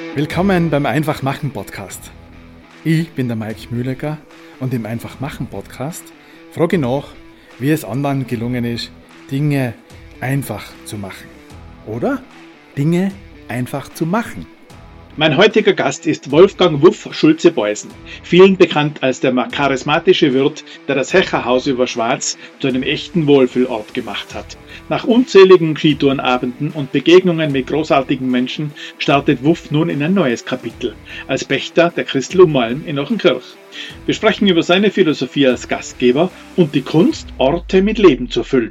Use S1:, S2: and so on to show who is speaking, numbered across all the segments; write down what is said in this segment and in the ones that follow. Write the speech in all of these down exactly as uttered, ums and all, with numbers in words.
S1: Willkommen beim Einfach machen Podcast. Ich bin der Mike Mühlecker und im Einfach machen Podcast frage ich nach, wie es anderen gelungen ist, Dinge einfach zu machen. Oder Dinge einfach zu machen.
S2: Mein heutiger Gast ist Wolfgang Wuff Schulze-Beusen, vielen bekannt als der charismatische Wirt, der das Hecherhaus über Schwarz zu einem echten Wohlfühlort gemacht hat. Nach unzähligen Skitourenabenden und Begegnungen mit großartigen Menschen startet Wuff nun in ein neues Kapitel, als Pächter der Christel-Ummalm in Ochenkirch. Wir sprechen über seine Philosophie als Gastgeber und die Kunst, Orte mit Leben zu füllen.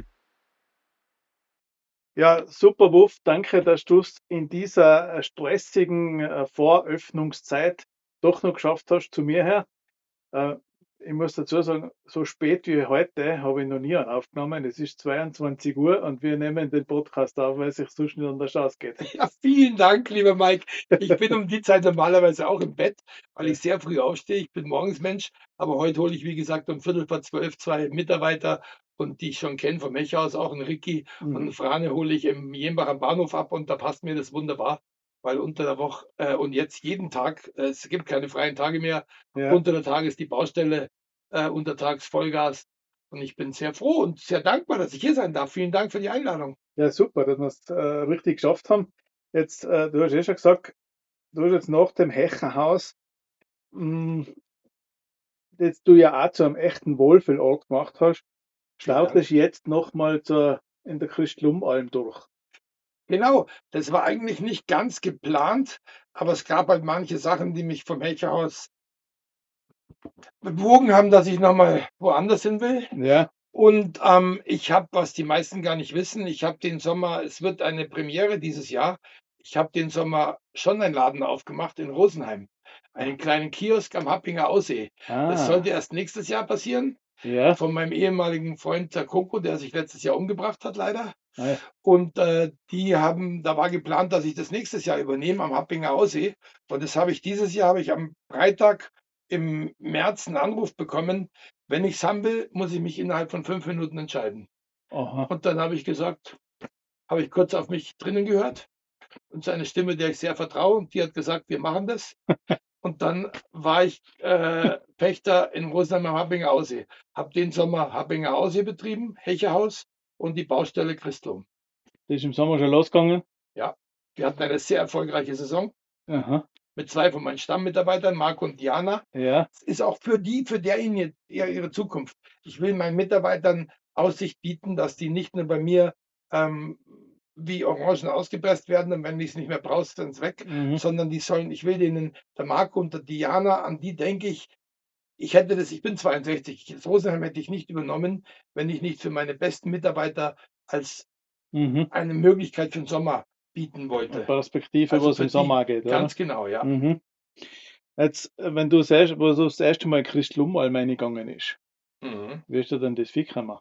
S2: Ja, super, Wuff. Danke, dass du es in dieser stressigen äh, Voröffnungszeit doch noch geschafft hast zu mir her. Äh, ich muss dazu sagen, so spät wie heute habe ich noch nie einen aufgenommen. Es ist zweiundzwanzig Uhr und wir nehmen den Podcast auf, weil es sich sonst nicht anders ausgeht.
S3: Ja, vielen Dank, lieber Mike. Ich bin um die Zeit normalerweise auch im Bett, weil ich sehr früh aufstehe. Ich bin Morgensmensch, aber heute hole ich, wie gesagt, um Viertel vor zwölf zwei Mitarbeiter und die ich schon kenne vom Mechhaus, auch einen Ricky und einen
S2: Mhm.
S3: Frane hole ich im Jenbach am Bahnhof ab und da passt mir das wunderbar, weil unter der Woche äh, und jetzt jeden Tag, äh, es gibt keine freien Tage mehr,
S2: Ja,
S3: unter der Tage ist die Baustelle, äh, untertags Vollgas und ich bin sehr froh und sehr dankbar, dass ich hier sein darf. Vielen Dank für die Einladung.
S2: ja, super, dass wir es äh, richtig geschafft haben. Jetzt, äh, du hast eh schon gesagt, du hast jetzt nach dem Hechenhaus, mh, das du ja auch zu einem echten Wohlfühlort gemacht hast,
S3: Vielen Dank.
S2: startest jetzt nochmal zur in der Christel-Ummalm durch.
S3: Genau, das war eigentlich nicht ganz geplant, aber es gab halt manche Sachen, die mich vom Hecherhaus bewogen haben, dass ich noch mal woanders hin will.
S2: Ja,
S3: Und, ähm, ich habe, was die meisten gar nicht wissen, ich habe den Sommer es wird eine Premiere dieses Jahr. Ich habe den Sommer schon einen Laden aufgemacht in Rosenheim, einen kleinen Kiosk am Happinger Aussee. Das
S2: ah,
S3: sollte erst nächstes Jahr passieren,
S2: ja,
S3: von meinem ehemaligen Freund, der Coco, der sich letztes Jahr umgebracht hat leider.
S2: ah, ja.
S3: Und, äh, die haben da war geplant, dass ich das nächstes Jahr übernehme am Happinger Aussee. Und das habe ich dieses Jahr habe ich am Freitag im März 'n Anruf bekommen: „Wenn ich's haben will, muss ich mich innerhalb von fünf Minuten entscheiden.“
S2: Aha,
S3: Und dann habe ich gesagt habe ich kurz auf mich drinnen gehört und seine Stimme, der ich sehr vertraue, und die hat gesagt: „Wir machen das.“ Und dann war ich, äh, Pächter in Rosenheim am Happinger Aussee. Habe den Sommer Happinger Aussee betrieben, Hecherhaus und die Baustelle Christlum.
S2: das ist im Sommer schon losgegangen.
S3: Ja, wir hatten eine sehr erfolgreiche Saison
S2: Aha,
S3: mit zwei von meinen Stammmitarbeitern, Marco und Diana.
S2: ja,
S3: Es ist auch für die für derjenige eher ihre Zukunft. Ich will meinen Mitarbeitern Aussicht bieten, dass die nicht nur bei mir, ähm, wie Orangen ausgepresst werden und wenn ich's nicht mehr brauchst, sind's weg,
S2: mhm,
S3: sondern die sollen ich will denen der Marco und der Diana, an die denke ich. Ich hätte das ich bin zweiundsechzig. Das Rosenheim hätte ich nicht übernommen, wenn ich nicht für meine besten Mitarbeiter als
S2: mhm.
S3: eine Möglichkeit für 'n Sommer bieten
S2: Eine
S3: wollte.
S2: Perspektive,
S3: Also
S2: was
S3: für
S2: im
S3: die
S2: Sommer angeht, oder?
S3: ganz genau, ja.
S2: Mhm. Jetzt, äh, wenn du das erst wo du das erste Mal in Christel-Ummalm reingegangen ist,
S3: Mhm.
S2: wie ist dir denn das Vieh gekommen?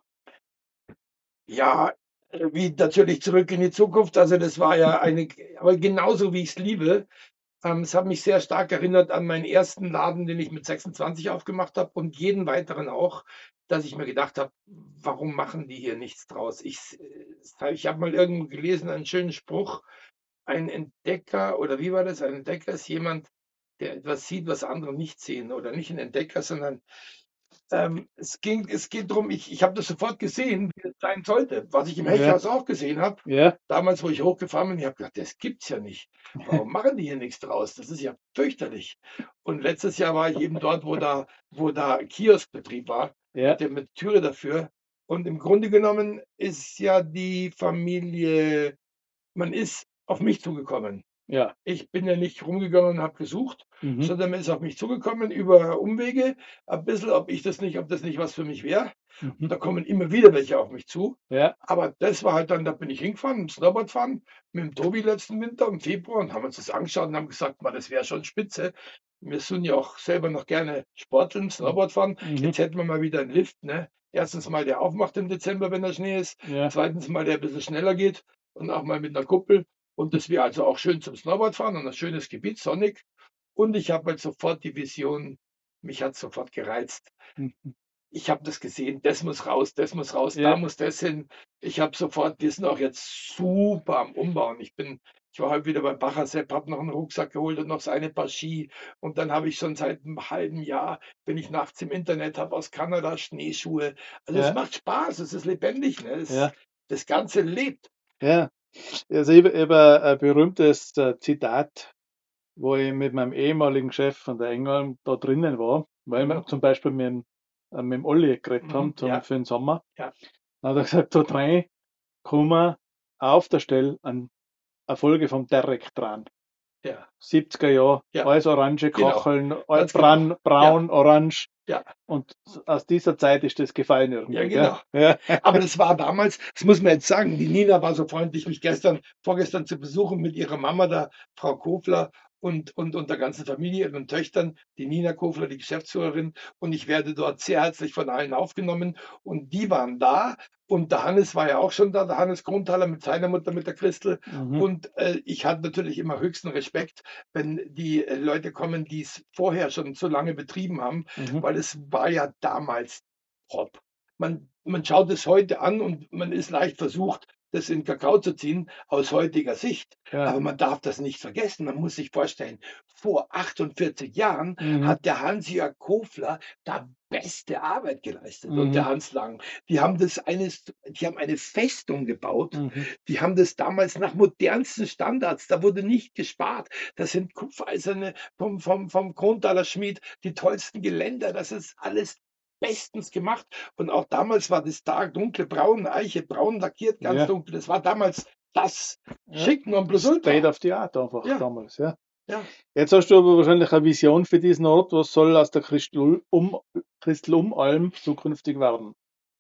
S3: Ja, äh, wie natürlich „Zurück in die Zukunft“, also das war ja eine aber genauso wie ich's liebe. Ähm, es hat mich sehr stark erinnert an meinen ersten Laden, den ich mit sechsundzwanzig aufgemacht habe und jeden weiteren auch, dass ich mir gedacht habe: „Warum machen die hier nichts draus?“ Ich s äh, ich habe mal irgendwo gelesen, einen schönen Spruch: „Ein Entdecker“ oder wie war das? „Ein Entdecker ist jemand, der etwas sieht, was andere nicht sehen“, oder nicht 'n Entdecker, sondern ähm, es ging es geht drum, ich ich habe das sofort gesehen, wie es sein sollte, was ich im
S2: Ja,
S3: Hechthaus auch gesehen habe.
S2: ja,
S3: Damals, wo ich hochgefahren bin, ich habe gedacht: „Das gibt's ja nicht. Warum machen die hier nichts draus? Das ist ja fürchterlich.“ Und letztes Jahr war ich eben dort, wo da wo da Kioskbetrieb war,
S2: ja,
S3: mit der mit Türe dafür. Und im Grunde genommen ist ja die Familie man ist auf mich zugekommen.
S2: ja,
S3: Ich bin ja nicht rumgegangen und habe gesucht,
S2: mhm,
S3: sondern man ist auf mich zugekommen über Umwege, ein bisschen, ob ich das nicht ob das nicht was für mich wäre.
S2: mhm,
S3: Und da kommen immer wieder welche auf mich zu.
S2: ja,
S3: Aber das war halt dann da bin ich hingefahren mit dem Snowboardfahren mit dem Tobi letzten Winter im Februar und haben uns das angeschaut und haben gesagt: „Ma, das wäre schon spitze.“ Wir sind ja auch selber noch gerne sporteln,
S2: mhm,
S3: Snowboard fahren.
S2: mhm,
S3: Jetzt hätten wir mal wieder 'n Lift, ne? Erstens mal, der aufmacht im Dezember, wenn da Schnee ist.
S2: ja,
S3: Zweitens mal, der ein bisschen schneller geht und auch mal mit 'ner Kuppel. Und das wäre also auch schön zum Snowboardfahren und 'n schönes Gebiet, sonnig. Und ich habe halt sofort die Vision mich hat's sofort gereizt.
S2: mhm,
S3: Ich habe das gesehen, das muss raus, das muss raus, da
S2: ja,
S3: muss das hin. Ich habe sofort wir sind auch jetzt super am Umbauen. Ich bin Ich war heute wieder bei Bacher Sepp, habe noch einen Rucksack geholt und noch seine paar Ski. Und dann habe ich schon seit einem halben Jahr bin ich nachts im Internet, habe aus Kanada Schneeschuhe. Also, es
S1: Ja,
S3: macht Spaß, es ist lebendig, ne? Es
S1: ja,
S3: das Ganze lebt.
S1: ja. Also ich, ich habe ein berühmtes äh, Zitat, wo ich mit meinem ehemaligen Chef von der Engelm da drinnen war, weil
S3: Mhm,
S1: wir zum Beispiel mit dem, äh, mit dem Olli geredet
S3: mhm,
S1: haben zum,
S3: ja,
S1: für den Sommer.
S3: ja,
S1: Dann hat er gesagt, da drin kann man auf der Stelle an eine Folge vom Derrick dran.
S3: ja,
S1: siebziger Jahre,
S3: ja,
S1: alles orange
S3: genau,
S1: Kacheln, all
S3: ganz genau.
S1: braun,
S3: Ja,
S1: braun, orange.
S3: ja,
S1: Und aus dieser Zeit ist das gefallen
S3: ja,
S1: irgendwie, gell?
S3: genau.
S1: Ja.
S3: Aber das war damals, das muss man jetzt sagen, die Nina war so freundlich, mich gestern vorgestern zu besuchen mit ihrer Mama, der Frau Kofler und und und der ganzen Familie, ihren Töchtern, die Nina Kofler, die Geschäftsführerin, und ich werde dort sehr herzlich von allen aufgenommen und die waren da und der Hannes war ja auch schon da, der Hannes Grundthaler mit seiner Mutter, mit der Christel,
S1: Mhm.
S3: und, äh, ich hatte natürlich immer höchsten Respekt, wenn die, äh, Leute kommen, die es vorher schon so lange betrieben haben,
S1: Mhm.
S3: weil es war ja damals top. Man man schaut es heute an und man ist leicht versucht, das in Kakao zu ziehen aus heutiger Sicht.
S1: Ja.
S3: Aber man darf das nicht vergessen. Man muss sich vorstellen, vor achtundvierzig Jahren
S1: Mhm.
S3: hat der Hans-Jörg Kofler da beste Arbeit geleistet und der
S1: Mhm.
S3: Hans Lang. Die haben das eines die haben eine Festung gebaut.
S1: Mhm.
S3: Die haben das damals nach modernsten Standards, da wurde nicht gespart. Das sind Guffeiserne vom vom vom Kronthaler Schmied, die tollsten Geländer. Das ist alles bestens gemacht. Und auch damals war das da dunkle Braun, Eiche, braun lackiert, ganz
S1: Ja.
S3: dunkel. Das war damals das
S1: Ja.
S3: Schick
S1: State
S3: Nonplusultra.
S1: of the Art einfach
S3: Ja,
S1: damals, ja.
S3: ja.
S1: Jetzt hast du aber wahrscheinlich eine Vision für diesen Ort. Was soll aus der Christelum, Christelumalm zukünftig werden?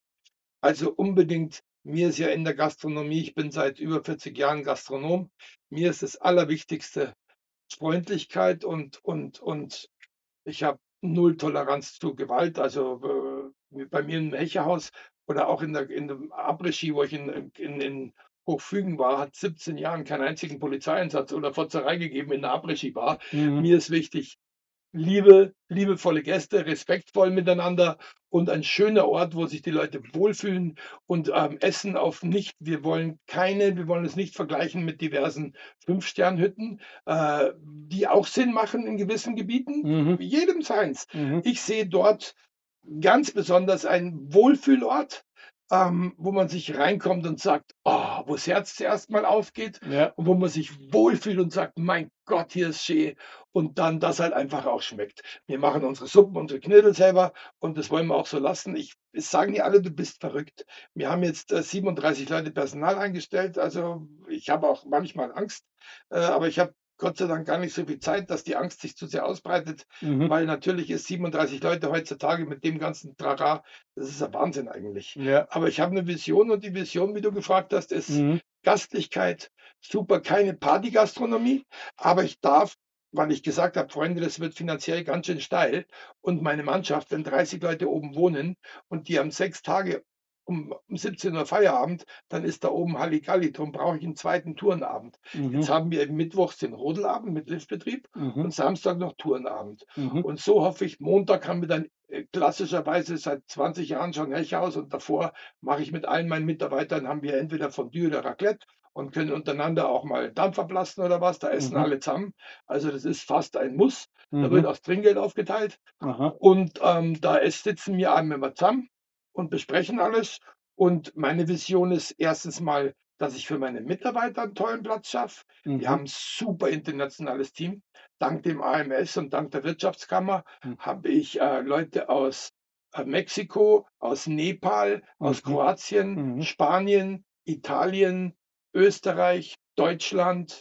S3: Also unbedingt, mir ist ja in der Gastronomie, ich bin seit über vierzig Jahren Gastronom. Mir ist das Allerwichtigste Freundlichkeit und und und ich habe null Toleranz zu Gewalt. Also, äh, wie bei mir im Melcherhaus oder auch in der in dem Après-Ski, wo ich in in in Hochfügen war, hat siebzehn Jahren keinen einzigen Polizeieinsatz oder Fotzerei gegeben in der Après-Ski-Bar.
S1: Mhm.
S3: Mir ist wichtig, Liebe, liebevolle Gäste, respektvoll miteinander und ein schöner Ort, wo sich die Leute wohlfühlen und, ähm, Essen auf nicht wir wollen keine wir wollen es nicht vergleichen mit diversen Fünf-Stern-Hütten, äh, die auch Sinn machen in gewissen Gebieten,
S1: Mhm.
S3: jedem seins.
S1: Mhm.
S3: Ich sehe dort ganz besonders ein Wohlfühlort, ähm, wo man sich reinkommt und sagt: „Oh“, wo's Herz zuerst mal aufgeht
S1: Ja.
S3: und wo man sich wohlfühlt und sagt: „Mein Gott, hier ist schön“, und dann das halt einfach auch schmeckt. Wir machen unsere Suppen, unsere Knödel selber und das wollen wir auch so lassen. Ich Es sagen ja alle: „Du bist verrückt.“ Wir haben jetzt, äh, siebenunddreißig Leute Personal eingestellt, also ich habe auch manchmal Angst, äh, aber ich habe Gott sei Dank gar nicht so viel Zeit, dass die Angst sich zu sehr ausbreitet,
S1: Mhm.
S3: weil natürlich ist siebenunddreißig Leute heutzutage mit dem ganzen Trara, das ist ja Wahnsinn eigentlich.
S1: Ja.
S3: Aber ich habe 'ne Vision und die Vision, wie du gefragt hast, ist
S1: Mhm.
S3: Gastlichkeit, super, keine Partygastronomie, aber ich darf, weil ich gesagt habe: „Freunde, das wird finanziell ganz schön steil“, und meine Mannschaft, wenn dreißig Leute oben wohnen und die haben sechs Tage um um siebzehn Uhr Feierabend, dann ist da oben Halligalli, drum brauche ich 'n zweiten Turnabend. Jetzt
S1: Mhm.
S3: haben wir mittwochs den Rodelabend mit Liftbetrieb
S1: Mhm.
S3: und Samstag noch Turnabend.
S1: Mhm.
S3: Und so hoffe ich, Montag haben wir dann, äh, klassischerweise seit zwanzig Jahren schon Hechhaus und davor mache ich mit allen meinen Mitarbeitern haben wir entweder Fondue oder Raclette und können untereinander auch mal Dampf ablassen oder was, da essen
S1: Mhm.
S3: alle zusammen. Also, das ist fast ein Muss. Da wird
S1: Mhm.
S3: auch Trinkgeld aufgeteilt
S1: Aha.
S3: und, ähm, da es sitzen wir abends immer zusammen und besprechen alles. Und meine Vision ist erstens mal, dass ich für meine Mitarbeiter 'n tollen Platz schaffe. Wir
S1: Mhm.
S3: haben 'n super internationales Team. Dank dem A M S und dank der Wirtschaftskammer
S1: Mhm.
S3: habe ich, äh, Leute aus, äh, Mexiko, aus Nepal, aus
S1: Mhm.
S3: Kroatien,
S1: Mhm.
S3: Spanien, Italien, Österreich, Deutschland,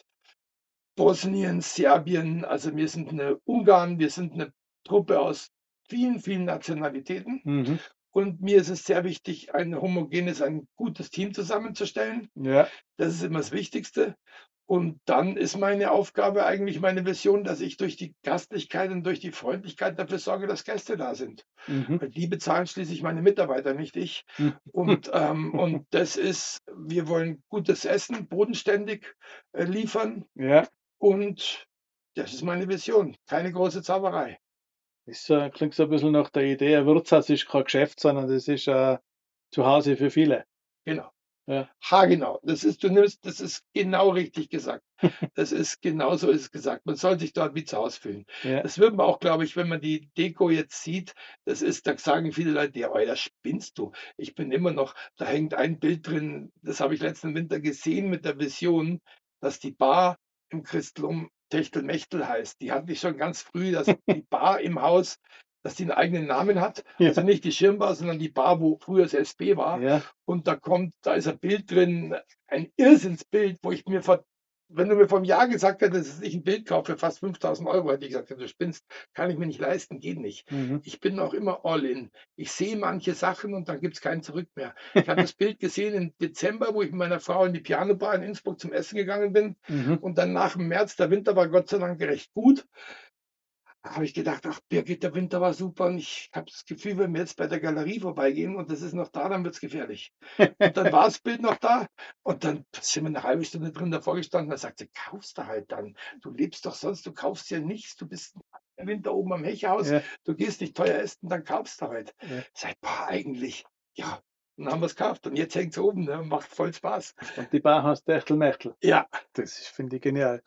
S3: Bosnien, Serbien. Also, wir sind 'ne Ungarn, wir sind 'ne Truppe aus vielen, vielen Nationalitäten.
S1: Mhm.
S3: Und mir ist es sehr wichtig, ein homogenes, ein gutes Team zusammenzustellen.
S1: Ja.
S3: Das ist immer das Wichtigste. Und dann ist meine Aufgabe eigentlich meine Vision, dass ich durch die Gastlichkeit und durch die Freundlichkeit dafür sorge, dass Gäste da sind.
S1: Mhm.
S3: Weil die bezahlen schließlich meine Mitarbeiter, nicht ich.
S1: Mhm.
S3: Und, ähm und das ist wir wollen gutes Essen bodenständig, äh, liefern
S1: Ja.
S3: und das ist meine Vision. Keine große Zauberei.
S1: Das äh, klingt so ein bisschen nach der Idee, ein Wirtshaus ist kein Geschäft, sondern das ist ein Zuhause für viele.
S3: Genau.
S1: Ja.
S3: Haargenau. Das ist, du nimmst, das ist genau richtig gesagt. Das ist genau so ist es gesagt. Man soll sich dort wie zu Hause fühlen.
S1: Ja.
S3: Das wird man auch, glaube ich, wenn man die Deko jetzt sieht, das ist, da sagen viele Leute, ja, da spinnst du. Ich bin immer noch, da hängt ein Bild drin, das habe ich letzten Winter gesehen mit der Vision, dass die Bar im Christlum Techtelmechtel heißt. Die hatte ich schon ganz früh, dass die Bar im Haus, dass die einen eigenen Namen hat.
S1: Ja.
S3: Also nicht die Schirmbar, sondern die Bar, wo früher das S B war.
S1: Ja.
S3: Und da kommt, da ist ein Bild drin, ein Irrsinnsbild, wo ich mir vor, wenn du mir vor einem Jahr gesagt hättest, dass ich ein Bild kaufe für fast fünftausend Euro, hätte ich gesagt, ja, du spinnst, kann ich mir nicht leisten, geht nicht.
S1: Mhm.
S3: Ich bin auch immer all in. Ich sehe manche Sachen und dann gibt es kein Zurück mehr. Ich habe das Bild gesehen im Dezember, wo ich mit meiner Frau in die Pianobar in Innsbruck zum Essen gegangen bin.
S1: Mhm.
S3: Und dann nach dem März, der Winter war Gott sei Dank recht gut. Da habe ich gedacht, ach Birgit, der Winter war super und ich habe das Gefühl, wenn wir jetzt bei der Galerie vorbeigehen und das ist noch da, dann wird es gefährlich. Und dann war das Bild noch da und dann sind wir eine halbe Stunde drin davor gestanden. Da sagt sie, kaufst du halt dann. Du lebst doch sonst, du kaufst ja nichts. Du bist im Winter oben am Hecherhaus,
S1: Ja.
S3: du gehst nicht teuer essen, dann kaufst du halt.
S1: Ja.
S3: Sag, boah, eigentlich, ja. Und dann haben wir es gekauft und jetzt hängt es oben, ne? Macht voll Spaß.
S1: Und die Bar heißt Techtelmechtel.
S3: Ja,
S1: Das ist, finde ich, genial.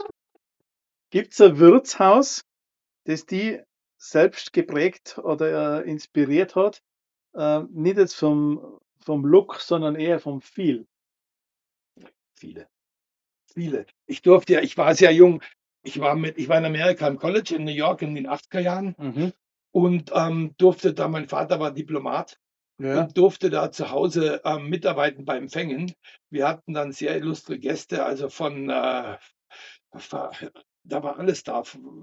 S1: Gibt es ein Wirtshaus, das die selbst geprägt oder äh, inspiriert hat? Äh, nicht jetzt vom, vom Look, sondern eher vom Feel.
S3: viele, viele. Ich durfte ja, ich war sehr jung. Ich war mit, ich war in Amerika im College in New York in den achtziger Jahren.
S1: Mhm.
S3: Und ähm, durfte da, mein Vater war Diplomat
S1: Ja.
S3: und durfte da zu Hause ähm, mitarbeiten bei Empfängen. Wir hatten dann sehr illustre Gäste, also von, äh, war, da war alles da,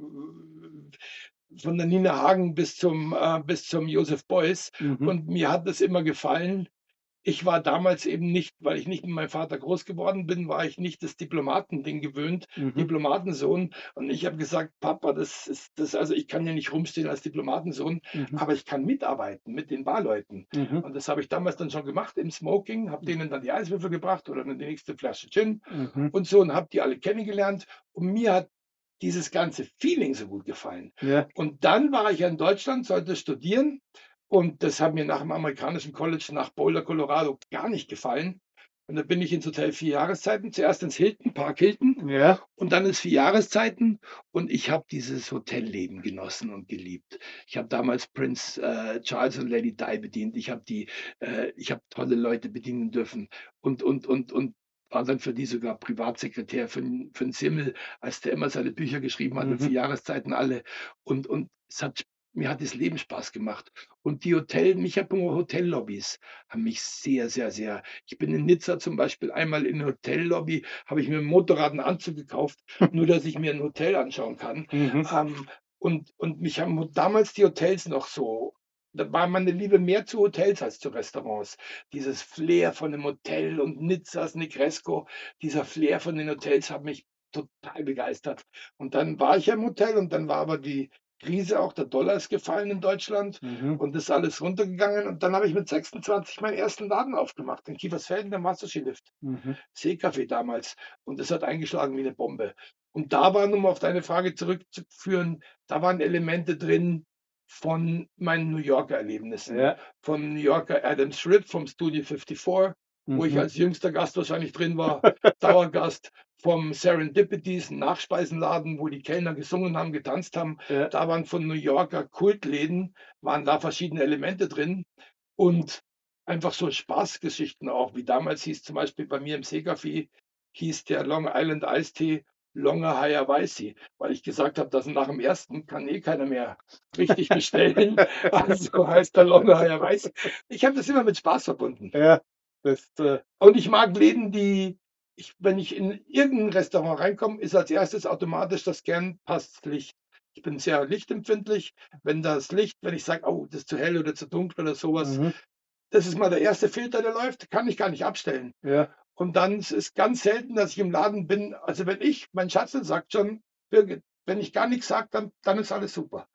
S3: von der Nina Hagen bis zum, äh, bis zum Joseph Beuys.
S1: Mhm.
S3: Und mir hat es immer gefallen. Ich war damals eben nicht, weil ich nicht mit meinem Vater groß geworden bin, war ich nicht das Diplomatending gewöhnt,
S1: Mhm.
S3: Diplomatensohn. Und ich habe gesagt, Papa, das ist das, also ich kann ja nicht rumstehen als Diplomatensohn,
S1: Mhm.
S3: aber ich kann mitarbeiten mit den Barleuten.
S1: Mhm.
S3: Und das habe ich damals dann schon gemacht im Smoking, habe denen dann die Eiswürfel gebracht oder die nächste Flasche Gin
S1: Mhm.
S3: und so und habe die alle kennengelernt. Und mir hat dieses ganze Feeling so gut gefallen.
S1: Ja.
S3: Und dann war ich ja in Deutschland, sollte studieren. Und das hat mir nach dem amerikanischen College nach Boulder, Colorado gar nicht gefallen. Und da bin ich ins Hotel vier Jahreszeiten, zuerst ins Hilton, Park Hilton
S1: Ja.
S3: und dann ins vier Jahreszeiten. Und ich habe dieses Hotelleben genossen und geliebt. Ich habe damals Prince äh, Charles und Lady Di bedient. Ich habe die, äh, ich habe tolle Leute bedienen dürfen und und und und war dann für die sogar Privatsekretär für, den- für den Simmel, als der immer seine Bücher geschrieben hat,
S1: Mhm.
S3: und vier Jahreszeiten alle. Und und es hat mir hat das Leben Spaß gemacht. Und die Hotel, mich hat Hotellobbys haben mich sehr, sehr, sehr. Ich bin in Nizza zum Beispiel einmal in der Hotellobby, habe ich mir im Motorrad einen Anzug gekauft, nur dass ich mir ein Hotel anschauen kann.
S1: Mhm.
S3: Ähm, und, und mich haben damals die Hotels noch so. Da war meine Liebe mehr zu Hotels als zu Restaurants. Dieses Flair von dem Hotel und Nizzas Negresco, dieser Flair von den Hotels hat mich total begeistert. Und dann war ich ja im Hotel und dann war aber die Krise, auch der Dollar ist gefallen in Deutschland
S1: Mhm.
S3: und ist alles runtergegangen. Und dann habe ich mit sechsundzwanzig meinen ersten Laden aufgemacht in Kiefersfelden, der Masterski-Lift.
S1: Mhm.
S3: Seekaffee damals. Und das hat eingeschlagen wie eine Bombe. Und da waren, um auf deine Frage zurückzuführen, da waren Elemente drin von meinen New Yorker Erlebnissen.
S1: Ja.
S3: Vom New Yorker Adam Strip, vom Studio fünfundfünfzig, wo ich
S1: Mhm.
S3: als jüngster Gast wahrscheinlich drin war, Dauergast. Vom Serendipities, ein Nachspeisenladen, wo die Kellner gesungen haben, getanzt haben.
S1: Ja.
S3: Da waren von New Yorker Kultläden, waren da verschiedene Elemente drin. Und einfach so Spaßgeschichten auch, wie damals hieß zum Beispiel bei mir im Seecafé, hieß der Long Island Eistee Longer Higher Weißi, weil ich gesagt habe, dass nach dem ersten kann eh keiner mehr richtig bestellen. Also heißt der Longer Higher Weißi. Ich habe das immer mit Spaß verbunden.
S1: Ja. Das, äh,
S3: Und ich mag Läden, die, ich, wenn ich in irgendein Restaurant reinkomme, ist als erstes automatisch das gern passt Licht. Ich bin sehr lichtempfindlich. Wenn das Licht, wenn ich sage, oh, das ist zu hell oder zu dunkel oder sowas,
S1: mhm.
S3: das ist mal der erste Filter, der läuft, kann ich gar nicht abstellen.
S1: Ja.
S3: Und dann ist es ganz selten, dass ich im Laden bin. Also wenn ich, mein Schatzel sagt schon, Birgit, wenn ich gar nichts sage, dann, dann ist alles super.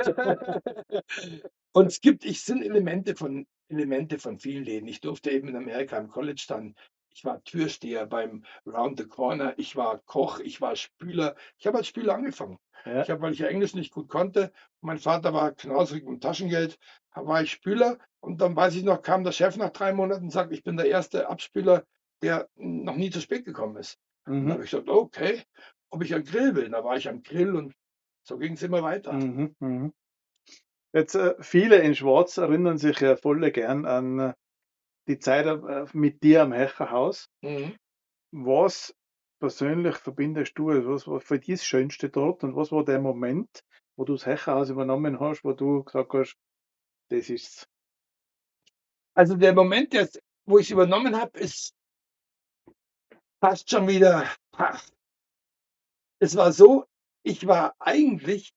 S3: Und es gibt, ich sind Elemente von Elemente von vielen Läden. Ich durfte eben in Amerika im College dann, ich war Türsteher beim Round the Corner, ich war Koch, ich war Spüler. Ich habe als Spüler angefangen.
S1: Ja.
S3: Ich habe, weil ich ja Englisch nicht gut konnte, mein Vater war knausrig mit Taschengeld, war ich Spüler und dann weiß ich noch, kam der Chef nach drei Monaten und sagt, ich bin der erste Abspüler, der noch nie zu spät gekommen ist. Und da
S1: Mhm.
S3: habe ich gesagt, okay, ob ich einen Grill will. Da war ich am Grill und so ging es immer weiter.
S1: Mhm. Mhm. Jetzt, äh, viele in Schwarz erinnern sich ja voll gern an äh, die Zeit äh, mit dir am Hecherhaus.
S3: Mhm.
S1: Was persönlich verbindest du, also was war für dich das Schönste dort und was war der Moment, wo du das Hecherhaus übernommen hast, wo du gesagt hast, das ist's?
S3: Also der Moment jetzt, wo ich es übernommen habe, ist fast schon wieder, ha, es war so, ich war eigentlich,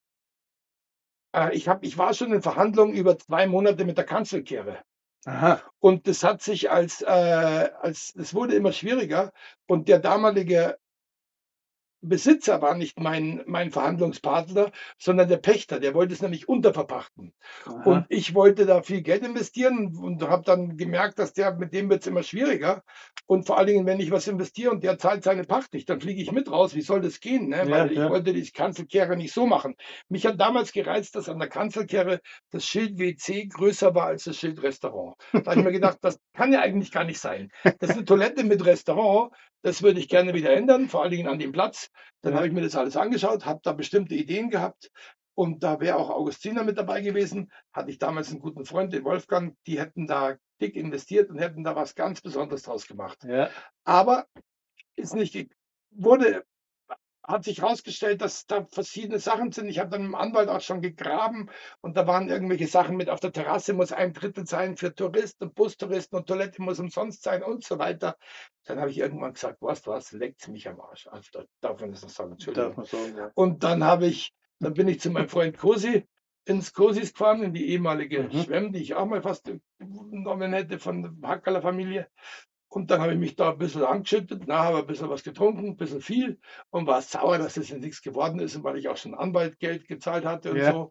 S3: äh, ich habe ich war schon in Verhandlungen über zwei Monate mit der Kanzelkehre.
S1: Aha.
S3: Und das hat sich als, äh, als es wurde immer schwieriger und der damalige Besitzer war nicht mein mein Verhandlungspartner, sondern der Pächter, der wollte es nämlich unterverpachten. Und
S1: Aha.
S3: ich wollte da viel Geld investieren und habe dann gemerkt, dass der mit dem wird's immer schwieriger. Und vor allen Dingen, wenn ich was investiere und der zahlt seine Pacht nicht, dann fliege ich mit raus. Wie soll das gehen, ne?
S1: Ja,
S3: Weil ich
S1: ja.
S3: wollte die Kanzelkehre nicht so machen. Mich hat damals gereizt, dass an der Kanzelkehre das Schild W C größer war als das Schild Restaurant. Da habe ich mir gedacht, das kann ja eigentlich gar nicht sein. Das ist 'ne Toilette mit Restaurant, das würde ich gerne wieder ändern, vor allen Dingen an dem Platz. Dann
S1: Ja.
S3: habe ich mir das alles angeschaut, habe da bestimmte Ideen gehabt und da wäre auch Augustiner mit dabei gewesen. Hatte ich damals einen guten Freund, den Wolfgang, die hätten da dick investiert und hätten da was ganz Besonderes draus gemacht.
S1: Ja.
S3: Aber ist nicht ge wurde hat sich herausgestellt, dass da verschiedene Sachen sind. Ich habe dann mit dem Anwalt auch schon gegraben und da waren irgendwelche Sachen mit, auf der Terrasse muss ein Drittel sein für Touristen und Bustouristen und Toilette muss umsonst sein und so weiter. Dann habe ich irgendwann gesagt: „Weißt du was, leckt's mich am Arsch." Also, da darf man das noch sagen,
S1: Darf
S3: Entschuldigung.
S1: man sagen, ja.
S3: Und dann habe ich dann bin ich zu meinem Freund Cosi ins Cosis gefahren, in die ehemalige
S1: Mhm.
S3: Schwemm, die ich auch mal fast genommen hätte von der Hackerler Familie. Und dann habe ich mich da ein bisschen angeschüttet, na, habe ein bisschen was getrunken, ein bisschen viel und war sauer, dass das jetzt nix geworden ist und weil ich auch schon Anwaltgeld gezahlt hatte und
S1: Ja.
S3: so.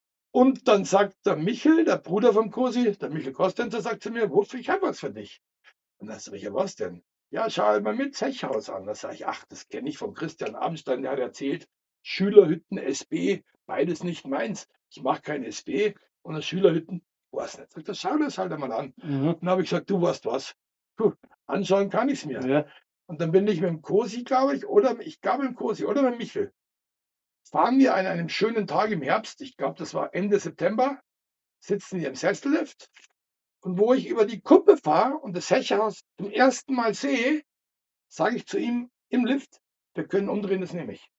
S3: Und dann sagt der Michel, der Bruder vom Cosi, der Michel Kostenzer, sagt zu mir: „Wuff, ich habe was für dich." Und dann sage ich: „Ja, was denn?" „Ja, schau halt mal mit Zechhaus an." Da sage ich: „Ach, das kenne ich von Christian Abendstein, der hat erzählt, Schülerhütten, S B, beides nicht meins. Ich mache kein S B und 'ne Schülerhütten, weiß nicht." Sagt er: „Schau dir's halt einmal an."
S1: Mhm.
S3: Und dann habe ich gesagt: „Du, weißt was? Puh, anschauen kann ich's mir."
S1: Ja.
S3: Und dann bin ich mit dem Cosi, glaube ich, oder ich glaube mit dem Cosi oder mit Michel, fahren wir an einem schönen Tag im Herbst, ich glaube, das war Ende September, sitzen wir im Sessellift und wo ich über die Kuppe fahre und das Hecherhaus zum ersten Mal sehe, sage ich zu ihm im Lift: „Wir können umdrehen, das nehme ich."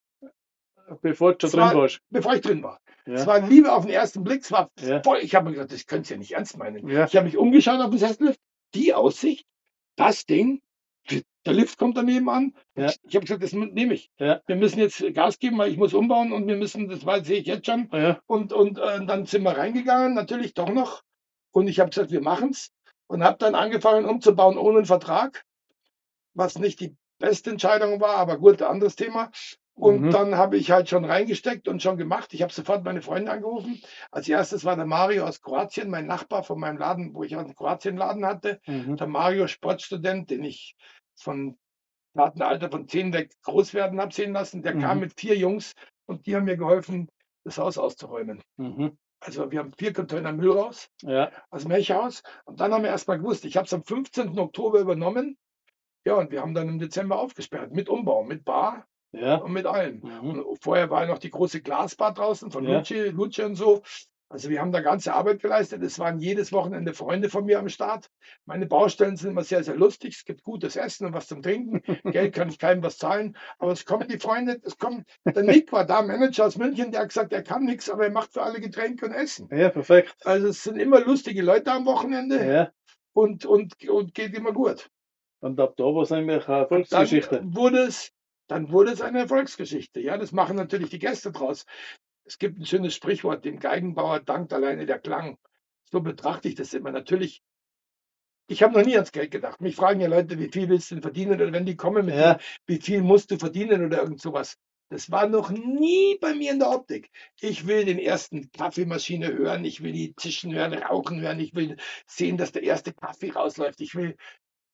S1: Bevor du
S3: Es
S1: schon drin
S3: war,
S1: warst.
S3: bevor ich drin war. Es
S1: Ja.
S3: war Liebe auf den ersten Blick, es war
S1: Ja.
S3: voll, ich habe mir gedacht: „Das könnt's ja nicht ernst meinen."
S1: Ja.
S3: Ich habe mich umgeschaut auf dem Sessellift, die Aussicht, das Ding, der Lift kommt daneben an.
S1: Ja.
S3: Ich habe gesagt: „Das nehme ich.
S1: Ja.
S3: Wir müssen jetzt Gas geben, weil ich muss umbauen und wir müssen, das weiß sehe ich jetzt schon."
S1: Ja.
S3: Und und, äh, dann sind wir reingegangen, natürlich doch noch. Und ich habe gesagt: „Wir machen's." Und habe dann angefangen umzubauen ohne 'n Vertrag, was nicht die beste Entscheidung war, aber gut, anderes Thema. Und
S1: Mhm.
S3: dann habe ich halt schon reingesteckt und schon gemacht. Ich habe sofort meine Freunde angerufen. Als erstes war der Mario aus Kroatien, mein Nachbar von meinem Laden, wo ich auch 'n Kroatienladen hatte.
S1: Mhm.
S3: Der Mario, Sportstudent, den ich von zarten Alter von zehn weg groß werden habe sehen lassen. Der kam
S1: Mhm.
S3: mit vier Jungs und die haben mir geholfen, das Haus auszuräumen.
S1: Mhm.
S3: Also, wir haben vier Container Müll raus
S1: Ja.
S3: aus dem Hecherhaus und dann haben wir erst mal gewusst, ich habe es am fünfzehnten Oktober übernommen. Ja, und wir haben dann im Dezember aufgesperrt mit Umbau, mit Bar
S1: Ja.
S3: und mit allem.
S1: Mhm.
S3: Und vorher war noch die große Glasbar draußen von
S1: Ja.
S3: Luce Luce und so. Also, wir haben da ganze Arbeit geleistet. Es waren jedes Wochenende Freunde von mir am Start. Meine Baustellen sind immer sehr, sehr lustig. Es gibt gutes Essen und was zum Trinken. Geld kann ich keinem was zahlen, aber es kommen die Freunde, es kommen, der Nick war da, Manager aus München, der hat gesagt, er kann nix, aber er macht für alle Getränke und Essen.
S1: Ja, perfekt.
S3: Also, es sind immer lustige Leute am Wochenende
S1: Ja.
S3: und und und geht immer gut.
S1: Und ab da war's eigentlich eine
S3: Und dann
S1: Erfolgsgeschichte.
S3: wurde es dann wurde es eine Erfolgsgeschichte. Ja, das machen natürlich die Gäste draus. Es gibt 'n schönes Sprichwort: „Dem Geigenbauer dankt alleine der Klang." So betrachte ich das immer. Natürlich, ich habe noch nie ans Geld gedacht. Mich fragen ja Leute: „Wie viel willst du denn verdienen?" Oder wenn die kommen mit dem:
S1: Ja.
S3: „Wie viel musst du verdienen?" oder irgend so was. Das war noch nie bei mir in der Optik. Ich will den ersten Kaffeemaschine hören, ich will die zischen hören, rauchen hören, ich will sehen, dass der erste Kaffee rausläuft. Ich will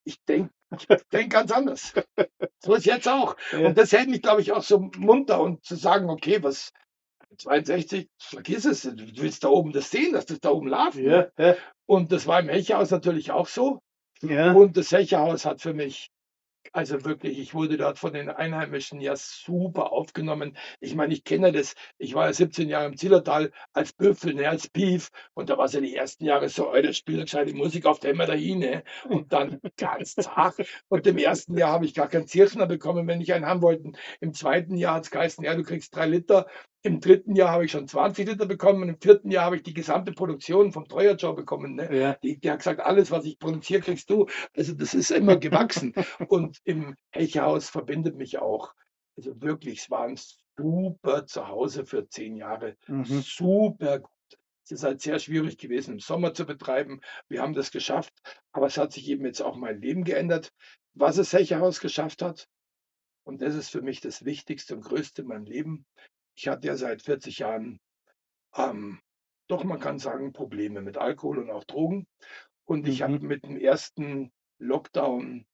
S3: Ich denke ich denke ganz anders. So ist jetzt auch.
S1: Ja.
S3: Und das hält mich, glaube ich, auch so munter und zu sagen: „Okay, was zweiundsechzig, vergiss es, du willst da oben das sehen, dass das da oben läuft", ne?
S1: Ja, ja,
S3: Und das war im Hecherhaus natürlich auch so.
S1: ja.
S3: Und das Hecherhaus hat für mich also wirklich, ich wurde dort von den Einheimischen ja super aufgenommen. Ich meine, ich kenne das. Ich war ja siebzehn Jahre im Zillertal als Büffel, ne, als Pief. Und da war's ja die ersten Jahre so: „Ey, der spielt gescheite Musik auf der immer dahin", ne? Und dann ganz zart. Und im ersten Jahr habe ich gar keinen Zirchner bekommen, wenn ich einen haben wollten. Im zweiten Jahr hat's geheißen: „Ja, du kriegst drei Liter." Im dritten Jahr habe ich schon zwanzig Liter bekommen und im vierten Jahr habe ich die gesamte Produktion vom Treuer Joe bekommen, ne?
S1: Ja.
S3: Die der hat gesagt: „Alles, was ich produziere, kriegst du." Also, das ist immer gewachsen. Und im Elcherhaus verbindet mich auch also wirklich, es war 'n super Zuhause für zehn Jahre.
S1: Mhm.
S3: Super gut. Es ist halt sehr schwierig gewesen, im Sommer zu betreiben. Wir haben das geschafft, aber es hat sich eben jetzt auch mein Leben geändert. Was das Elcherhaus geschafft hat, und das ist für mich das Wichtigste und Größte in meinem Leben. Ich hatte ja seit vierzig Jahren, ähm, doch man kann sagen, Probleme mit Alkohol und auch Drogen. Und ich habe
S1: Mhm.
S3: mit dem ersten Lockdown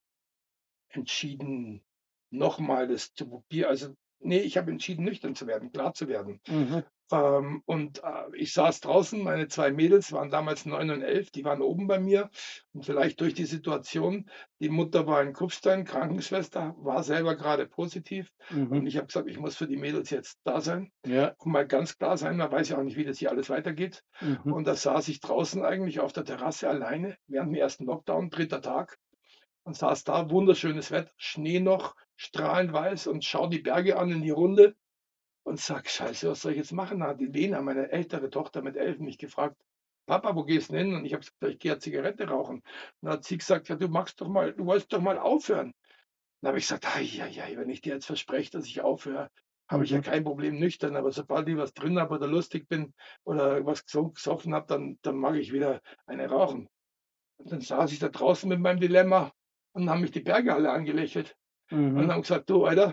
S3: entschieden, noch mal das zu probieren. Also, ne, ich habe entschieden, nüchtern zu werden, klar zu werden.
S1: Mhm.
S3: Ähm, und, äh, ich saß draußen, meine zwei Mädels waren damals neun und elf, die waren oben bei mir und vielleicht durch die Situation, die Mutter war in Kufstein, Krankenschwester, war selber grade positiv und
S1: Mhm.
S3: ich habe gesagt: „Ich muss für die Mädels jetzt da sein
S1: Ja.
S3: und mal ganz klar sein." Man weiß ja auch nicht, wie das hier alles weitergeht.
S1: Mhm.
S3: Und da saß ich draußen eigentlich auf der Terrasse alleine während dem ersten Lockdown, dritter Tag und saß da, wunderschönes Wetter, Schnee noch, strahlend weiß und schaue die Berge an in die Runde und sage: „Scheiße, was soll ich jetzt machen?" Da hat die Lena, meine ältere Tochter mit elf, mich gefragt: „Papa, wo gehst 'n hin?" Und ich habe gesagt: „Ich gehe eine Zigarette rauchen." Dann hat sie gesagt: „Ja, du magst doch mal du wolltest doch mal aufhören." Dann habe ich gesagt: „Ei, ei, ei, wenn ich dir jetzt verspreche, dass ich aufhöre, habe ich ja
S1: Mhm.
S3: kein Problem nüchtern, aber sobald ich was drin habe oder lustig bin oder was geso gesoffen habe, dann dann mag ich wieder eine rauchen." Und dann saß ich da draußen mit meinem Dilemma und dann haben mich die Berge alle angelächelt und
S1: Mhm.
S3: haben gesagt: „Du, Alter,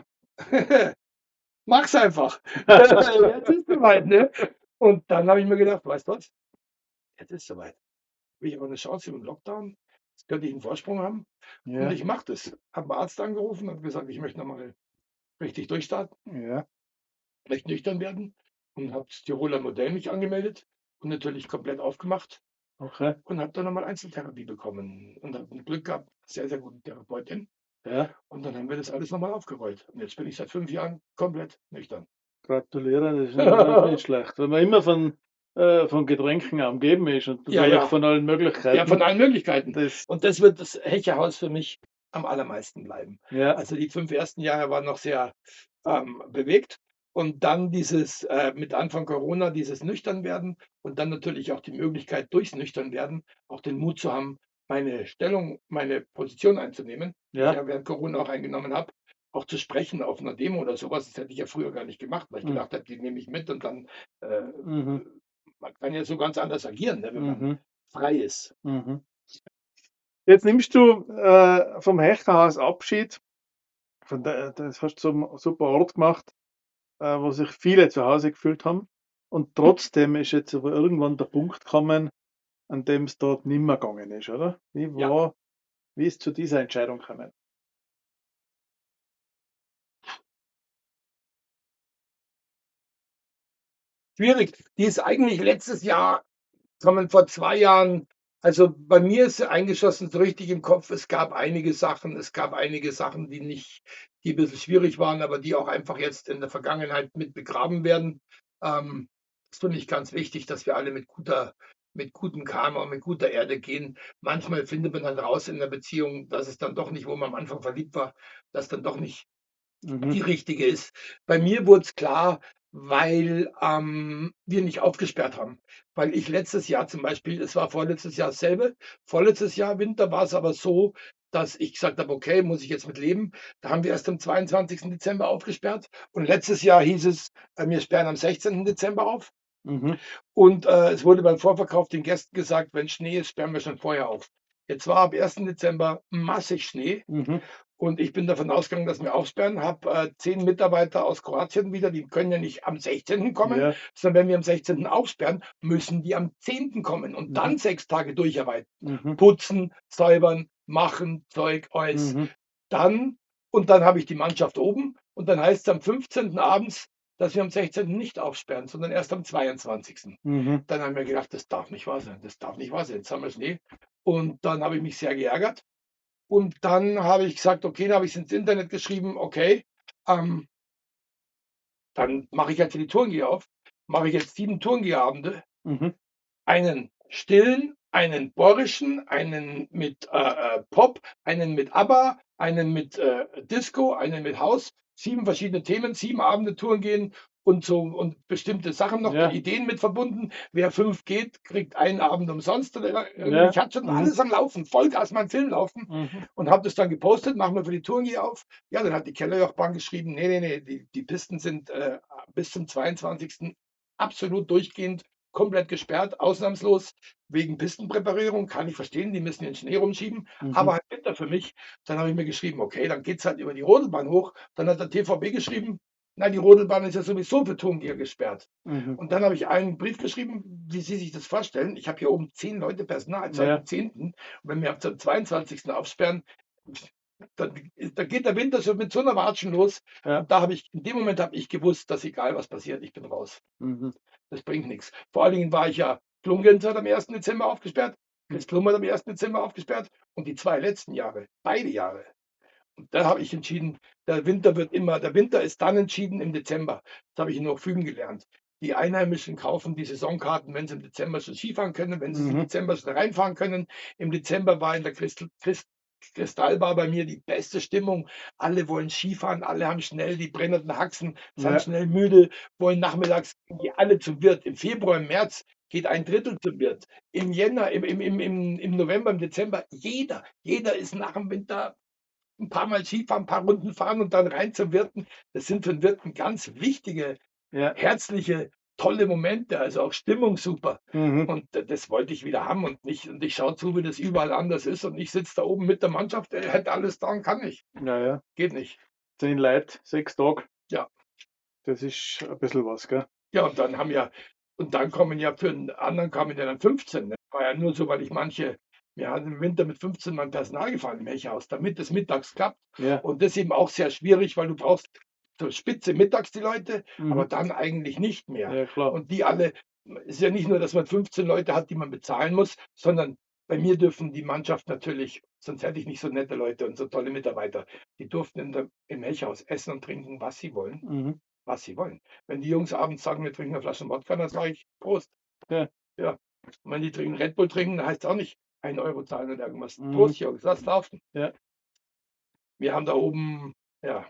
S3: mach's einfach." Jetzt ist soweit, ne? Und dann habe ich mir gedacht: „Weißt du was? Jetzt ist soweit. Habe ich aber 'ne Chance im Lockdown, jetzt könnte ich 'n Vorsprung haben und
S1: Ja.
S3: ich mache das." Habe 'n Arzt angerufen, habe gesagt: „Ich möchte noch mal richtig durchstarten,
S1: Ja.
S3: möchte nüchtern werden" und habe das Tiroler Modell mich angemeldet und natürlich komplett aufgemacht
S1: Okay.
S3: und habe dann noch mal Einzeltherapie bekommen und habe 'n Glück gehabt, sehr, sehr gute Therapeutin.
S1: Ja.
S3: Und dann haben wir das alles noch mal aufgerollt. Und jetzt bin ich seit fünf Jahren komplett nüchtern.
S1: Gratuliere, das ist natürlich nicht schlecht. Wenn man immer von, äh, von Getränken umgeben ist und
S3: Ja,
S1: natürlich
S3: ja.
S1: von allen
S3: Ja, von
S1: Möglichkeiten,
S3: allen Möglichkeiten.
S1: das
S3: Und das wird das Hecherhaus für mich am allermeisten bleiben.
S1: ja.
S3: Also, die fünf ersten Jahre waren noch sehr, ähm, bewegt und dann dieses, äh mit Anfang Corona dieses Nüchternwerden und dann natürlich auch die Möglichkeit, durchs Nüchternwerden auch den Mut zu haben, meine Stellung, meine Position einzunehmen, die ich
S1: Ja.
S3: ja während Corona auch eingenommen habe, auch zu sprechen auf 'ner Demo oder so was. Das hätte ich ja früher gar nicht gemacht, weil ich
S1: Mhm.
S3: gedacht habe, die nehme ich mit und dann, äh
S1: Mhm.
S3: man kann ja so ganz anders agieren, ne, wenn man
S1: Mhm.
S3: frei ist.
S1: Mhm. Jetzt nimmst du, äh, vom Hecherhaus Abschied. Von der das hast du zum super Ort gemacht, äh, wo sich viele zu Hause gefühlt haben. Und trotzdem ist jetzt aber irgendwann der Punkt gekommen, an dem es dort nimmer gegangen ist, oder? Wie
S3: Ja.
S1: war wie ist zu dieser Entscheidung gekommen?
S3: Schwierig. Die ist eigentlich letztes Jahr kommen vor zwei Jahren also, bei mir ist sie eingeschossen so richtig im Kopf. Es gab einige Sachen es gab einige Sachen, die nicht die 'n bisschen schwierig waren, aber die auch einfach jetzt in der Vergangenheit mit begraben werden. Ähm, das finde ich ganz wichtig, dass wir alle mit guter mit gutem Karma und mit guter Erde gehen. Manchmal findet man dann raus in der Beziehung, dass es dann doch nicht, wo man am Anfang verliebt war, dass dann doch nicht
S1: Mhm.
S3: die richtige ist. Bei mir wurde es klar, weil, ähm, wir nicht aufgesperrt haben. Weil ich letztes Jahr zum Beispiel es war vorletztes Jahr dasselbe. Vorletztes Jahr Winter war es aber so, dass ich gesagt habe: „Okay, muss ich jetzt mit leben." Da haben wir erst am zweiundzwanzigsten Dezember aufgesperrt und letztes Jahr hieß es, äh, wir sperren am sechzehnten Dezember auf.
S1: Mhm.
S3: Und, äh, es wurde beim Vorverkauf den Gästen gesagt: „Wenn Schnee ist, sperren wir schon vorher auf." Jetzt war ab ersten Dezember massig Schnee
S1: Mhm.
S3: und ich bin davon ausgegangen, dass wir aufsperren, habe, äh, zehn Mitarbeiter aus Kroatien wieder, die können ja nicht am sechzehnten kommen,
S1: Ja.
S3: sondern wenn wir am sechzehnten aufsperren, müssen die am zehnten kommen und
S1: Mhm.
S3: dann sechs Tage durcharbeiten.
S1: Mhm.
S3: Putzen, säubern, machen, Zeug, alles.
S1: Mhm.
S3: Dann und dann habe ich die Mannschaft oben und dann heißt's am fünfzehnten abends, dass wir am sechzehnten nicht aufsperren, sondern erst am zweiundzwanzigsten
S1: Mhm.
S3: Dann haben wir gedacht: „Das darf nicht wahr sein. Das darf nicht wahr sein. Jetzt haben wir Schnee." Und dann habe ich mich sehr geärgert. Und dann habe ich gesagt: „Okay", dann habe ich's ins Internet geschrieben: „Okay, ähm, dann mache ich jetzt für die Turngeher auf. Mache ich jetzt sieben Turngeherabende,
S1: Mhm.
S3: einen stillen, einen bohrischen, einen mit, äh, äh, Pop, einen mit ABBA, einen mit, äh, Disco, einen mit House, sieben verschiedene Themen, sieben Abende Touren gehen und so und bestimmte Sachen noch,
S1: Ja.
S3: Ideen mit verbunden. Wer fünf geht, kriegt einen Abend umsonst." Oder irgendwie,
S1: Ja.
S3: ich hatte schon
S1: Mhm.
S3: alles am Laufen, Vollgas, mein Film laufen
S1: Mhm.
S3: und habe das dann gepostet: „Machen wir für die Turngeher auf." Ja, dann hat die Kellerjochbahn geschrieben: „Ne, ne, ne, die die Pisten sind, äh, bis zum zweiundzwanzigsten absolut durchgehend komplett gesperrt, ausnahmslos wegen Pistenpräparierung." Kann ich verstehen, die müssen den Schnee rumschieben,
S1: Mhm.
S3: aber halt Winter für mich. Dann habe ich mir geschrieben: „Okay, dann geht's halt über die Rodelbahn hoch." Dann hat der T V B geschrieben: „Na, die Rodelbahn ist ja sowieso für Turngeher gesperrt."
S1: Mhm.
S3: Und dann habe ich einen Brief geschrieben, wie Sie sich das vorstellen. Ich habe hier oben zehn Leute Personal seit
S1: Ja.
S3: dem zehnten Und wenn wir ab zum zweiundzwanzigsten aufsperren, dann da geht der Winter schon mit so 'ner Watschen los.
S1: Ja.
S3: Und da habe ich in dem Moment habe ich gewusst, dass egal was passiert, ich bin raus.
S1: Mhm.
S3: Das bringt nix. Vor allen Dingen war ich ja Klungens hat am ersten Dezember aufgesperrt, Chris Klum hat am ersten Dezember aufgesperrt und die zwei letzten Jahre, beide Jahre. Und da habe ich entschieden, der Winter wird immer der Winter ist dann entschieden im Dezember. Das habe ich in Hochfügen gelernt. Die Einheimischen kaufen die Saisonkarten, wenn sie im Dezember schon Skifahren können, wenn sie's im
S1: Mhm.
S3: Dezember schon reinfahren können. Im Dezember war in der Christel Christ Kristallbar bei mir die beste Stimmung. Alle wollen Skifahren, alle haben schnell die brennenden Haxen, sind
S1: Ja.
S3: schnell müde, wollen nachmittags gehen die alle zum Wirt. Im Februar, im März geht ein Drittel zum Wirt. Im Jänner, im im im im im November, im Dezember, jeder, jeder ist nach dem Winter ein paar Mal Skifahren, ein paar Runden fahren und dann rein zum Wirten. Das sind für 'n Wirten ganz wichtige,
S1: Ja.
S3: herzliche, tolle Momente, also auch Stimmung super.
S1: Mhm.
S3: Und d das wollte ich wieder haben und nicht und ich schaue zu, wie das überall anders ist und ich sitze da oben mit der Mannschaft, äh, hätte alles da und kann nicht.
S1: Ja, ja.
S3: Geht nicht.
S1: zehn Leute, sechs Tage,
S3: Ja.
S1: das ist ein bisschen was, gell?
S3: Ja, und dann haben ja und dann kommen ja für 'n anderen kamen ja dann fünfzehn, ne? War ja nur so, weil ich manche wir haben im Winter mit fünfzehn Mann Personal gefahren im Elchhaus, damit es mittags klappt.
S1: Ja.
S3: Und das eben auch sehr schwierig, weil du brauchst zur Spitze mittags die Leute, aber
S1: Mhm.
S3: dann eigentlich nicht mehr.
S1: Ja, klar.
S3: Und die alle ist ja nicht nur, dass man fünfzehn Leute hat, die man bezahlen muss, sondern bei mir dürfen die Mannschaft natürlich sonst hätte ich nicht so nette Leute und so tolle Mitarbeiter. Die durften in der im Elchhaus essen und trinken, was sie wollen.
S1: Mhm.
S3: Was sie wollen. Wenn die Jungs abends sagen, wir trinken eine Flasche Wodka, dann sage ich: „Prost."
S1: Ja.
S3: Ja. Und wenn die trinken Red Bull trinken, dann heißt's auch nicht einen Euro zahlen oder irgendwas.
S1: Mhm.
S3: „Prost Jungs, lasst laufen."
S1: Ja.
S3: Wir haben da oben ja,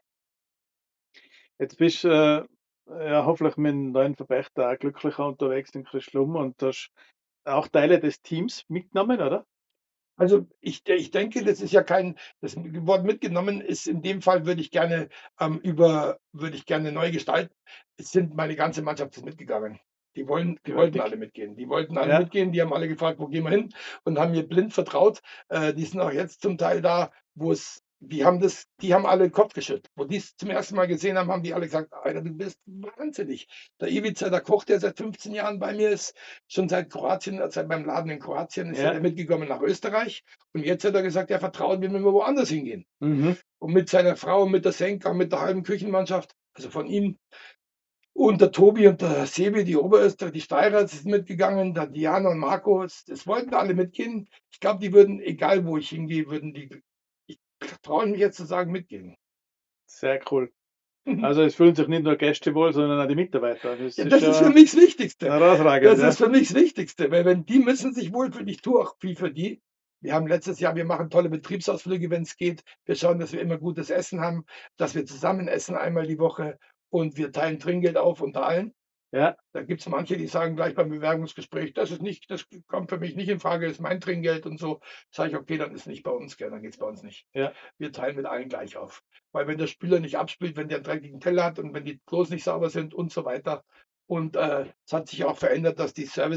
S1: Jetzt bist du, äh, ja, hoffentlich mit dem neuen Verpächter auch glücklicher unterwegs in Christlum und hast auch Teile des Teams mitgenommen, oder?
S3: also ich de ich denke, das ist ja kein das Wort mitgenommen ist in dem Fall würde ich gerne, ähm, über würde ich gerne neu gestalten. Es sind meine ganze Mannschaft ist mitgegangen. Die wollen die wollten
S1: Gewaltig.
S3: alle mitgehen. Die wollten alle
S1: Ja.
S3: mitgehen, die haben alle gefragt: „Wo gehen wir hin?" Und haben mir blind vertraut. Äh, die sind auch jetzt zum Teil da, wo es die haben das die haben alle den Kopf geschüttelt. Wo die's zum ersten Mal gesehen haben, haben die alle gesagt: „Alter, du bist wahnsinnig." Der Ivica, der Koch, der seit fünfzehn Jahren bei mir ist, schon seit Kroatien äh, seit meinem Laden in Kroatien ist ja
S1: Ja.
S3: der mitgekommen nach Österreich. Und jetzt hat er gesagt, er vertraut mir, wenn wir woanders hingehen.
S1: Mhm.
S3: Und mit seiner Frau, mit der Senka, mit der halben Küchenmannschaft, also von ihm. Und der Tobi und der Sebi, die Oberösterreicher, die Steirer sind mitgegangen, der Diana und Marco, es das wollten alle mitgehen. Ich glaube, die würden, egal wo ich hingehe, würden die ich traue mich jetzt zu sagen, mitgehen.
S1: Sehr cool. Also, es fühlen sich nicht nur Gäste wohl, sondern auch die Mitarbeiter. Das
S3: Ja,
S1: ist
S3: das ist für
S1: schon
S3: mich das Wichtigste.
S1: herausragend,
S3: Das
S1: ja.
S3: ist für mich das Wichtigste, weil wenn die müssen sich wohlfühlen, ich tue auch viel für die. Wir haben letztes Jahr wir machen tolle Betriebsausflüge, wenn's geht. Wir schauen, dass wir immer gutes Essen haben, dass wir zusammen essen einmal die Woche und wir teilen Trinkgeld auf unter allen.
S1: Ja.
S3: Da gibt's manche, die sagen gleich beim Bewerbungsgespräch: „Das ist nicht das kommt für mich nicht in Frage, das ist mein Trinkgeld" und so. Sage ich: „Okay, dann ist nicht bei uns, gell, dann geht's bei uns nicht."
S1: Ja.
S3: Wir teilen mit allen gleich auf. Weil wenn der Spieler nicht abspielt, wenn der 'n dreckigen Teller hat und wenn die Klos nicht sauber sind und so weiter. Und, äh, es hat sich auch verändert, dass die Service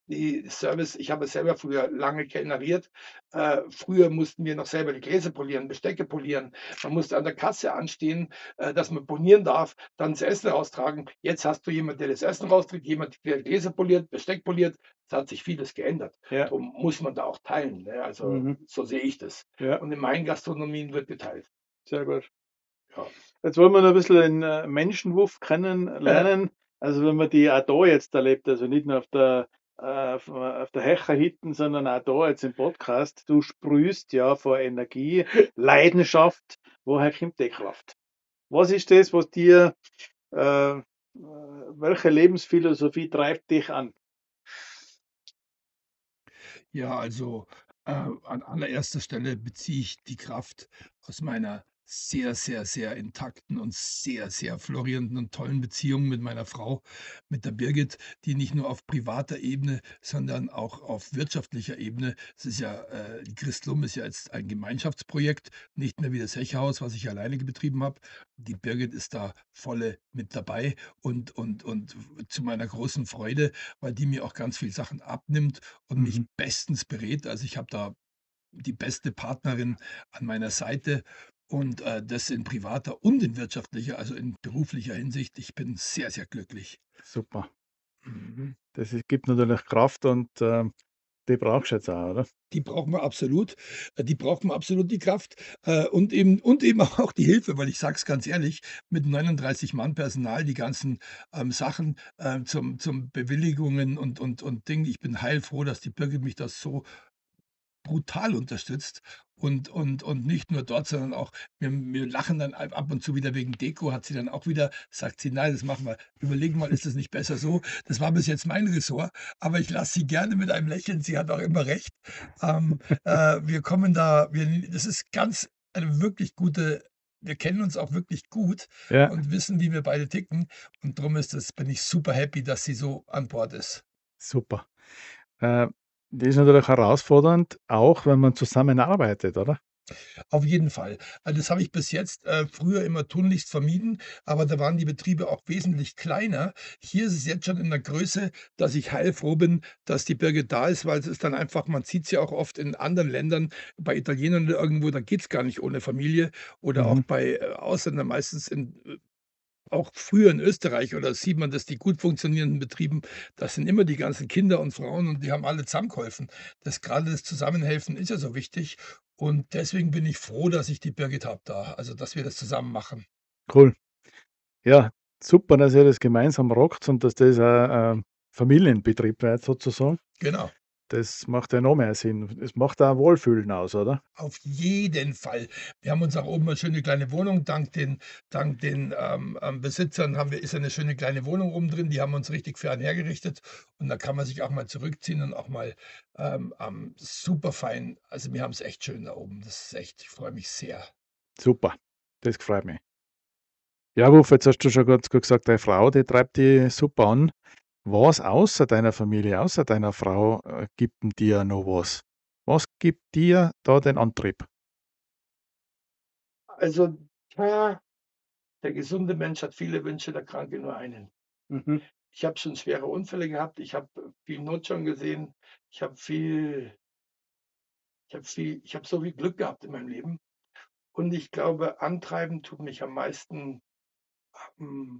S3: die Service ich habe selber früher lange kellneriert. Äh, früher mussten wir noch selber die Gläser polieren, Bestecke polieren. Man musste an der Kasse anstehen, äh, dass man bonieren darf, dann das Essen raustragen. Jetzt hast du jemand, der das Essen rausträgt, jemand, der Gläser poliert, Besteck poliert. Es hat sich vieles geändert.
S2: Ja.
S3: Darum muss man da auch teilen, ne? Also,
S2: Mhm.
S3: so sehe ich das.
S2: Ja,
S3: Und in meinen Gastronomien wird geteilt.
S2: sehr gut.
S3: Ja.
S2: Jetzt wollen wir noch ein bisschen den äh, Menschenwurf
S3: Äh,
S2: kennenlernen. Also wenn man die auch da jetzt erlebt, also nicht nur auf der, äh, auf, auf der Hecher Hitten, sondern auch da jetzt im Podcast, du sprühst ja vor Energie, Leidenschaft. Woher kommt die Kraft? Was ist das, was dir, äh, äh, welche Lebensphilosophie treibt dich an?
S4: Ja, also, äh, an allererster Stelle beziehe ich die Kraft aus meiner sehr, sehr, sehr intakten und sehr, sehr florierenden und tollen Beziehung mit meiner Frau, mit der Birgit, die nicht nur auf privater Ebene, sondern auch auf wirtschaftlicher Ebene. Es ist ja, äh, die Christlum ist ja jetzt ein Gemeinschaftsprojekt, nicht mehr wie das Hecherhaus, was ich alleine betrieben habe. Die Birgit ist da volle mit dabei und und und zu meiner großen Freude, weil die mir auch ganz viel Sachen abnimmt und mich
S2: Mhm.
S4: bestens berät. Also, ich habe da die beste Partnerin an meiner Seite und, äh, das in privater und in wirtschaftlicher, also in beruflicher Hinsicht. Ich bin sehr, sehr glücklich.
S2: Super.
S4: Mhm.
S2: Das ist, gibt natürlich Kraft und ähm, die brauchst du jetzt auch, oder?
S4: Die braucht man absolut. Äh, die braucht man absolut, die Kraft, äh, und eben und eben auch die Hilfe, weil ich sage es ganz ehrlich, mit neununddreißig Mann Personal, die ganzen, ähm, Sachen, ähm, zum zum Bewilligungen und und und Ding. Ich bin heilfroh, dass die Birgit mich das so brutal unterstützt und und und nicht nur dort, sondern auch wir wir lachen dann ab ab und zu wieder wegen Deko, hat sie dann auch wieder sagt sie: „Nein, das machen wir überlegen mal, ist es nicht besser so?“ Das war bis jetzt mein Ressort, aber ich lasse sie gerne mit einem Lächeln, sie hat auch immer recht. Ähm, äh, wir kommen da wir das ist ganz eine wirklich gute wir kennen uns auch wirklich gut
S2: Ja,
S4: und wissen, wie wir beide ticken und drum ist das bin ich super happy, dass sie so an Bord ist.
S2: super. Äh, Die ist natürlich herausfordernd, auch wenn man zusammenarbeitet, oder?
S4: Auf jeden Fall. Also, das habe ich bis jetzt, äh, früher immer tunlichst vermieden, aber da waren die Betriebe auch wesentlich kleiner. Hier ist es jetzt schon in der Größe, dass ich heilfroh bin, dass die Birgit da ist, weil es ist dann einfach man sieht's ja auch oft in anderen Ländern, bei Italienern oder irgendwo, da geht's gar nicht ohne Familie oder auch
S2: Mhm.
S4: bei, äh, Ausländern meistens in äh, auch früher in Österreich oder sieht man, dass die gut funktionierenden Betrieben, das sind immer die ganzen Kinder und Frauen und die haben alle zusammengeholfen. Das gerade das Zusammenhelfen ist ja so wichtig und deswegen bin ich froh, dass ich die Birgit habe da, also, dass wir das zusammen machen.
S2: Cool. Ja, super, dass ihr das gemeinsam rockt und dass das ein, äh, Familienbetrieb wird sozusagen.
S4: Genau,
S2: Das macht ja noch mehr Sinn. Es macht auch Wohlfühlen aus, oder?
S4: auf jeden Fall. Wir haben uns auch oben 'ne schöne kleine Wohnung dank den dank den, ähm, ähm, Besitzern haben wir ist ja 'ne schöne kleine Wohnung oben drin, die haben uns richtig fern hergerichtet und da kann man sich auch mal zurückziehen und auch mal, ähm, ähm, super fein also, wir haben's echt schön da oben. Das ist echt ich freue mich sehr.
S2: Super, das freut mich. Ja, Wulf, jetzt hast du schon ganz gut gesagt, deine Frau, die treibt dich super an. Was außer deiner Familie, außer deiner Frau, äh, gibt 'n dir noch was? Was gibt dir da den Antrieb?
S3: also, ja, der gesunde Mensch hat viele Wünsche, der Kranke nur einen.
S2: Mhm,
S3: Ich habe schon schwere Unfälle gehabt, ich habe viel Not schon gesehen, ich habe viel ich habe viel ich habe so viel Glück gehabt in meinem Leben und ich glaube, antreiben tut mich am meisten, hm,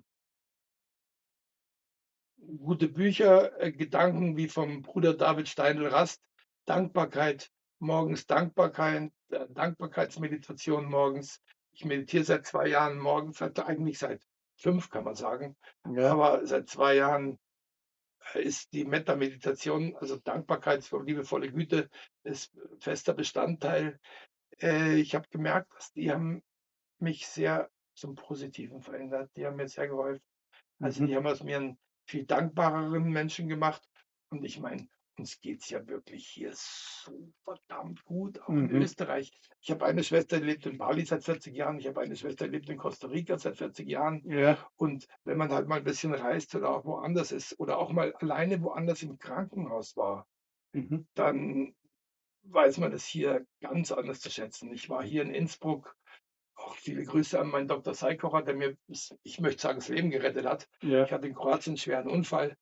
S3: gute Bücher, äh, Gedanken wie vom Bruder David Steindl-Rast, Dankbarkeit, morgens Dankbarkeit äh, Dankbarkeitsmeditation morgens. Ich meditiere seit zwei Jahren morgens, seit eigentlich seit fünf kann man sagen,
S2: ja,
S3: aber seit zwei Jahren äh, ist die Metta-Meditation, also Dankbarkeit für liebevolle Güte, ist fester Bestandteil. Äh, ich habe gemerkt, dass die haben mich sehr zum Positiven verändert. Die haben mir sehr geholfen. Also,
S2: mhm,
S3: die haben aus mir 'n viel dankbareren Menschen gemacht. Und ich meine, uns geht's ja wirklich hier so verdammt gut, auch in
S2: mhm,
S3: Österreich. Ich habe eine Schwester, die lebt in Bali seit vierzig Jahren. Ich habe eine Schwester, die lebt in Costa Rica seit vierzig Jahren.
S2: ja,
S3: Und wenn man halt mal 'n bisschen reist oder auch woanders ist oder auch mal alleine woanders im Krankenhaus war,
S2: mhm,
S3: dann weiß man das hier ganz anders zu schätzen. Ich war hier in Innsbruck auch viele Grüße an meinen Doktor Seikocher, der mir, ich möchte sagen, das Leben gerettet hat.
S2: ja,
S3: Ich hatte in Kroatien 'n schweren Unfall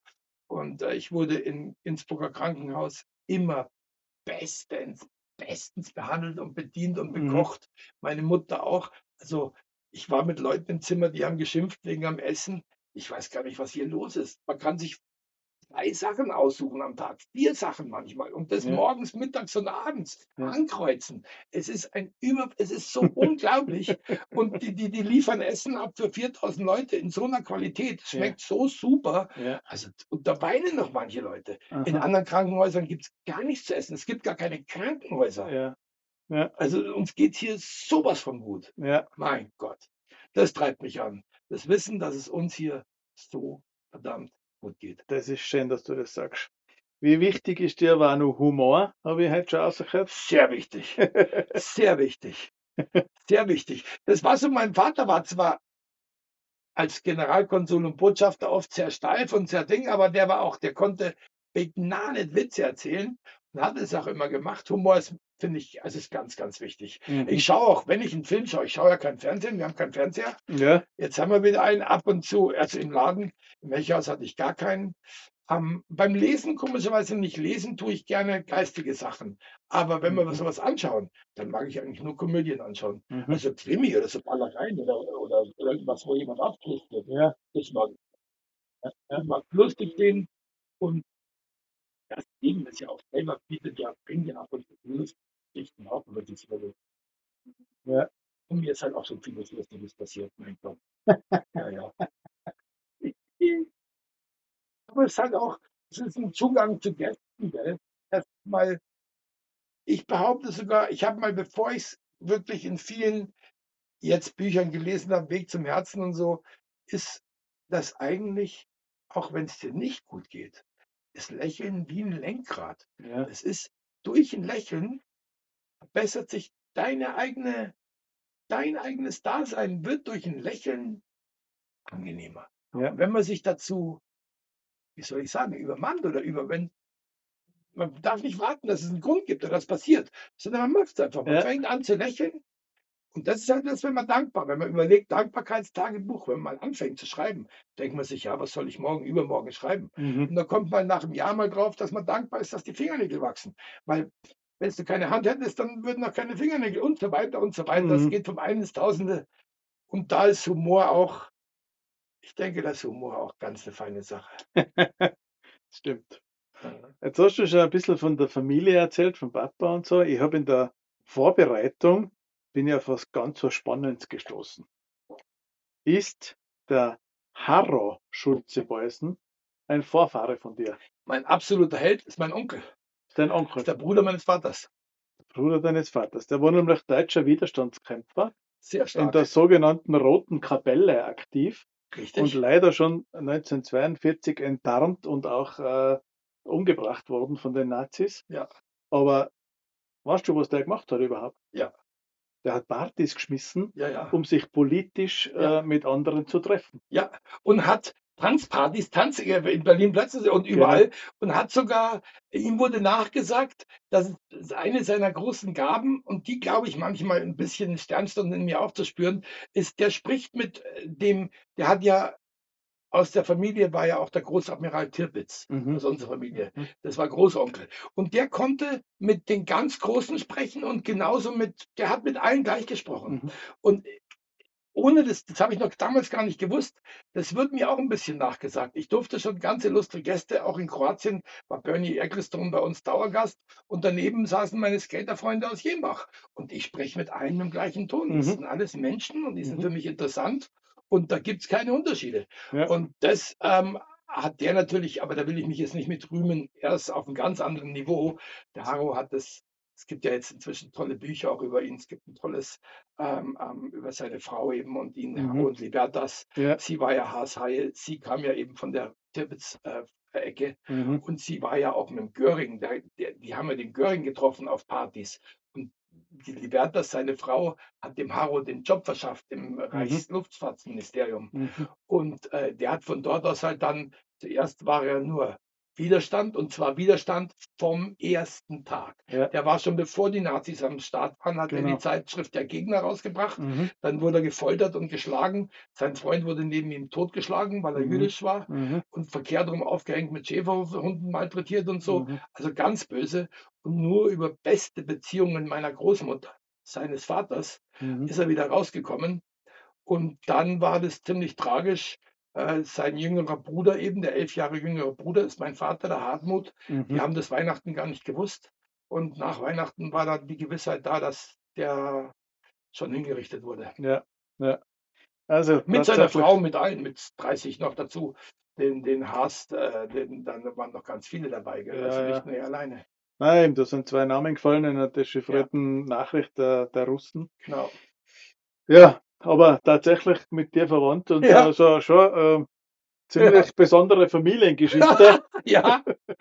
S3: Und äh, ich wurde im Innsbrucker Krankenhaus immer bestens, bestens behandelt und bedient und
S2: Mhm.
S3: bekocht. Meine Mutter auch. Also, ich war mit Leuten im Zimmer, die haben geschimpft wegen am Essen. Ich weiß gar nicht, was hier los ist. Man kann sich drei Sachen aussuchen am Tag, vier Sachen manchmal und das
S2: Ja,
S3: morgens, mittags und abends
S2: ja.
S3: ankreuzen. Es ist ein über es ist so unglaublich und die die die liefern Essen ab für viertausend Leute in so einer Qualität. Es
S2: Ja,
S3: schmeckt so super.
S2: ja.
S3: Also, und da weinen noch manche Leute. In
S2: Aha.
S3: anderen Krankenhäusern gibt's gar nichts zu essen. Es gibt gar keine Krankenhäuser.
S2: Ja, ja,
S3: Also, uns geht's hier sowas von gut.
S2: ja.
S3: Mein Gott, das treibt mich an. Das Wissen, dass es uns hier so verdammt gut geht.
S2: Das ist schön, dass du das sagst. Wie wichtig ist dir aber auch noch Humor, habe ich heute schon rausgehört.
S3: Sehr wichtig, sehr wichtig, sehr wichtig. Das war so, mein Vater war zwar als Generalkonsul und Botschafter oft sehr steif und sehr Ding, aber der war auch der konnte begnadet Witze erzählen und hat es auch immer gemacht. Humor ist, finde ich, also ist ganz, ganz wichtig.
S2: Mhm.
S3: Ich schaue auch, wenn ich einen Film schaue, ich schaue ja kein Fernsehen, wir haben keinen Fernseher.
S2: Ja,
S3: Jetzt haben wir wieder einen ab und zu, also im Laden, im Melchhaus hatte ich gar keinen. Ähm, beim Lesen, komischerweise nicht lesen, tue ich gerne geistige Sachen. Aber wenn wir
S2: mhm.
S3: so was anschauen, dann mag ich eigentlich nur Komödien anschauen.
S2: Mhm.
S3: Also Krimi oder so Ballereien oder, oder irgendwas, wo jemand abflüchtet.
S2: Ja,
S3: Das mag ich.
S2: ja,
S3: Ich
S2: ja,
S3: mag lustig sehen und das Leben ist ja auch selber bietet ja, bringt ja ab und zu Lustigkeiten auch über die Welt.
S2: ja.
S3: Und mir ist halt auch so vieles Lustiges passiert, mein Gott. Ja, ja. Aber es ist halt auch, es ist ein Zugang zu Gästen, gell? Erst mal, ich behaupte sogar, ich habe mal, bevor ich es wirklich in vielen jetzt Büchern gelesen habe, Weg zum Herzen und so, ist das eigentlich, auch wenn es dir nicht gut geht, ist Lächeln wie ein Lenkrad.
S2: Ja,
S3: Es ist durch ein Lächeln verbessert sich deine eigene dein eigenes Dasein wird durch ein Lächeln angenehmer.
S2: ja,
S3: Und wenn man sich dazu, wie soll ich sagen, übermannt oder über wenn man darf nicht warten, dass es einen Grund gibt, dass das passiert, sondern man macht's einfach. Man
S2: ja.
S3: fängt an zu lächeln und das ist halt das, wenn man dankbar wenn man überlegt, Dankbarkeitstagebuch, wenn man anfängt zu schreiben, denkt man sich: „Ja, was soll ich morgen, übermorgen schreiben?“
S2: Mhm.
S3: Und dann kommt man nach 'm Jahr mal drauf, dass man dankbar ist, dass die Fingernägel wachsen. Weil wenn's du keine Hand hättest, dann würden auch keine Fingernägel und so weiter und so weiter. Das
S2: Mhm.
S3: geht vom einen ins Tausende. Und da ist Humor auch, ich denke, da ist Humor auch ganz 'ne feine Sache.
S2: Stimmt.
S3: Ja.
S2: Jetzt hast du schon ein bisschen von der Familie erzählt, vom Papa und so. Ich habe in der Vorbereitung bin ich auf was ganz was Spannendes gestoßen. Ist der Harro Schulze-Beußen ein Vorfahre von dir?
S3: Mein absoluter Held ist mein Onkel.
S2: Dein
S3: Ist
S2: Onkel,
S3: der Bruder meines Vaters.
S2: Bruder deines Vaters. Der war nämlich deutscher Widerstandskämpfer
S3: Sehr
S2: in der
S3: stark.
S2: sogenannten Roten Kapelle aktiv und
S3: Richtig?
S2: leider schon neunzehnhundertzweiundvierzig enttarnt und auch äh, umgebracht worden von den Nazis.
S3: Ja,
S2: Aber weißt du, was der gemacht hat überhaupt?
S3: ja,
S2: Der hat Partys geschmissen,
S3: ja, ja,
S2: um sich politisch
S3: ja,
S2: äh, mit anderen zu treffen.
S3: ja. Und hat Tanzpartys, Tanz äh, in Berlin Plätze und
S2: Genau.
S3: überall und hat sogar, ihm wurde nachgesagt, dass es eine seiner großen Gaben, und die glaube ich manchmal ein bisschen Sternstunden in mir auch zu spüren, ist, der spricht mit äh, dem, der hat ja aus der Familie war ja auch der Großadmiral Tirpitz
S2: Mhm.
S3: aus unserer Familie.
S2: Mhm.
S3: Das war Großonkel. Und der konnte mit den ganz Großen sprechen und genauso mit, der hat mit allen gleich gesprochen.
S2: Mhm.
S3: Und ohne das, das habe ich noch damals gar nicht gewusst, das wird mir auch ein bisschen nachgesagt. Ich durfte schon ganz illustre Gäste, auch in Kroatien war Bernie Ecclestone bei uns Dauergast und daneben saßen meine Skaterfreunde aus Jemach. Und ich spreche mit allen im gleichen Ton. Das
S2: Mhm.
S3: sind alles Menschen und die sind
S2: Mhm.
S3: für mich interessant und da gibt's keine Unterschiede.
S2: Ja.
S3: Und das ähm, hat der natürlich, aber da will ich mich jetzt nicht mit rühmen, er ist auf einem ganz anderen Niveau. Der Haro hat das, es gibt ja jetzt inzwischen tolle Bücher auch über ihn. Es gibt ein tolles ähm, ähm, über seine Frau eben und ihn, Haro
S2: Mhm.
S3: und Libertas.
S2: Ja.
S3: Sie war ja Haarseil, sie kam ja eben von der Tirpitz äh, Ecke
S2: Mhm.
S3: und sie war ja auch mit dem Göring, der, der, die haben ja den Göring getroffen auf Partys. Und die Libertas, seine Frau, hat dem Haro den Job verschafft im
S2: Mhm.
S3: Reichsluftfahrtsministerium.
S2: Mhm.
S3: Und äh, der hat von dort aus halt dann, zuerst war er nur Widerstand, und zwar Widerstand vom ersten Tag.
S2: Ja.
S3: Der war schon, bevor die Nazis am Start waren, hat er
S2: Genau.
S3: die Zeitschrift Der Gegner rausgebracht.
S2: Mhm.
S3: Dann wurde er gefoltert und geschlagen. Sein Freund wurde neben ihm totgeschlagen, weil er
S2: Mhm.
S3: jüdisch war
S2: Mhm.
S3: und verkehrt rum aufgehängt, mit Schäferhunden malträtiert und so.
S2: Mhm.
S3: Also ganz böse. Und nur über beste Beziehungen meiner Großmutter, seines Vaters,
S2: Mhm.
S3: ist er wieder rausgekommen. Und dann war das ziemlich tragisch. Äh, sein jüngerer Bruder eben, der elf Jahre jüngere Bruder, ist mein Vater, der Hartmut. Die
S2: Mhm.
S3: haben das Weihnachten gar nicht gewusst. Und nach Weihnachten war dann die Gewissheit da, dass der schon hingerichtet wurde.
S2: Ja. Ja. Also
S3: Mit seiner
S2: tatsächlich.
S3: Frau, mit allen, mit dreißig noch dazu. Den, den Haas, äh, den, dann waren noch ganz viele dabei, gell? Also
S2: Ja, ja.
S3: nicht nur er alleine.
S2: Nein, da sind zwei Namen gefallen in einer dechiffrierten Nachricht der, der Russen.
S3: Genau.
S2: Ja, aber tatsächlich mit dir verwandt und
S3: Ja.
S2: also schon äh, ziemlich besondere Familiengeschichte.
S3: Ja,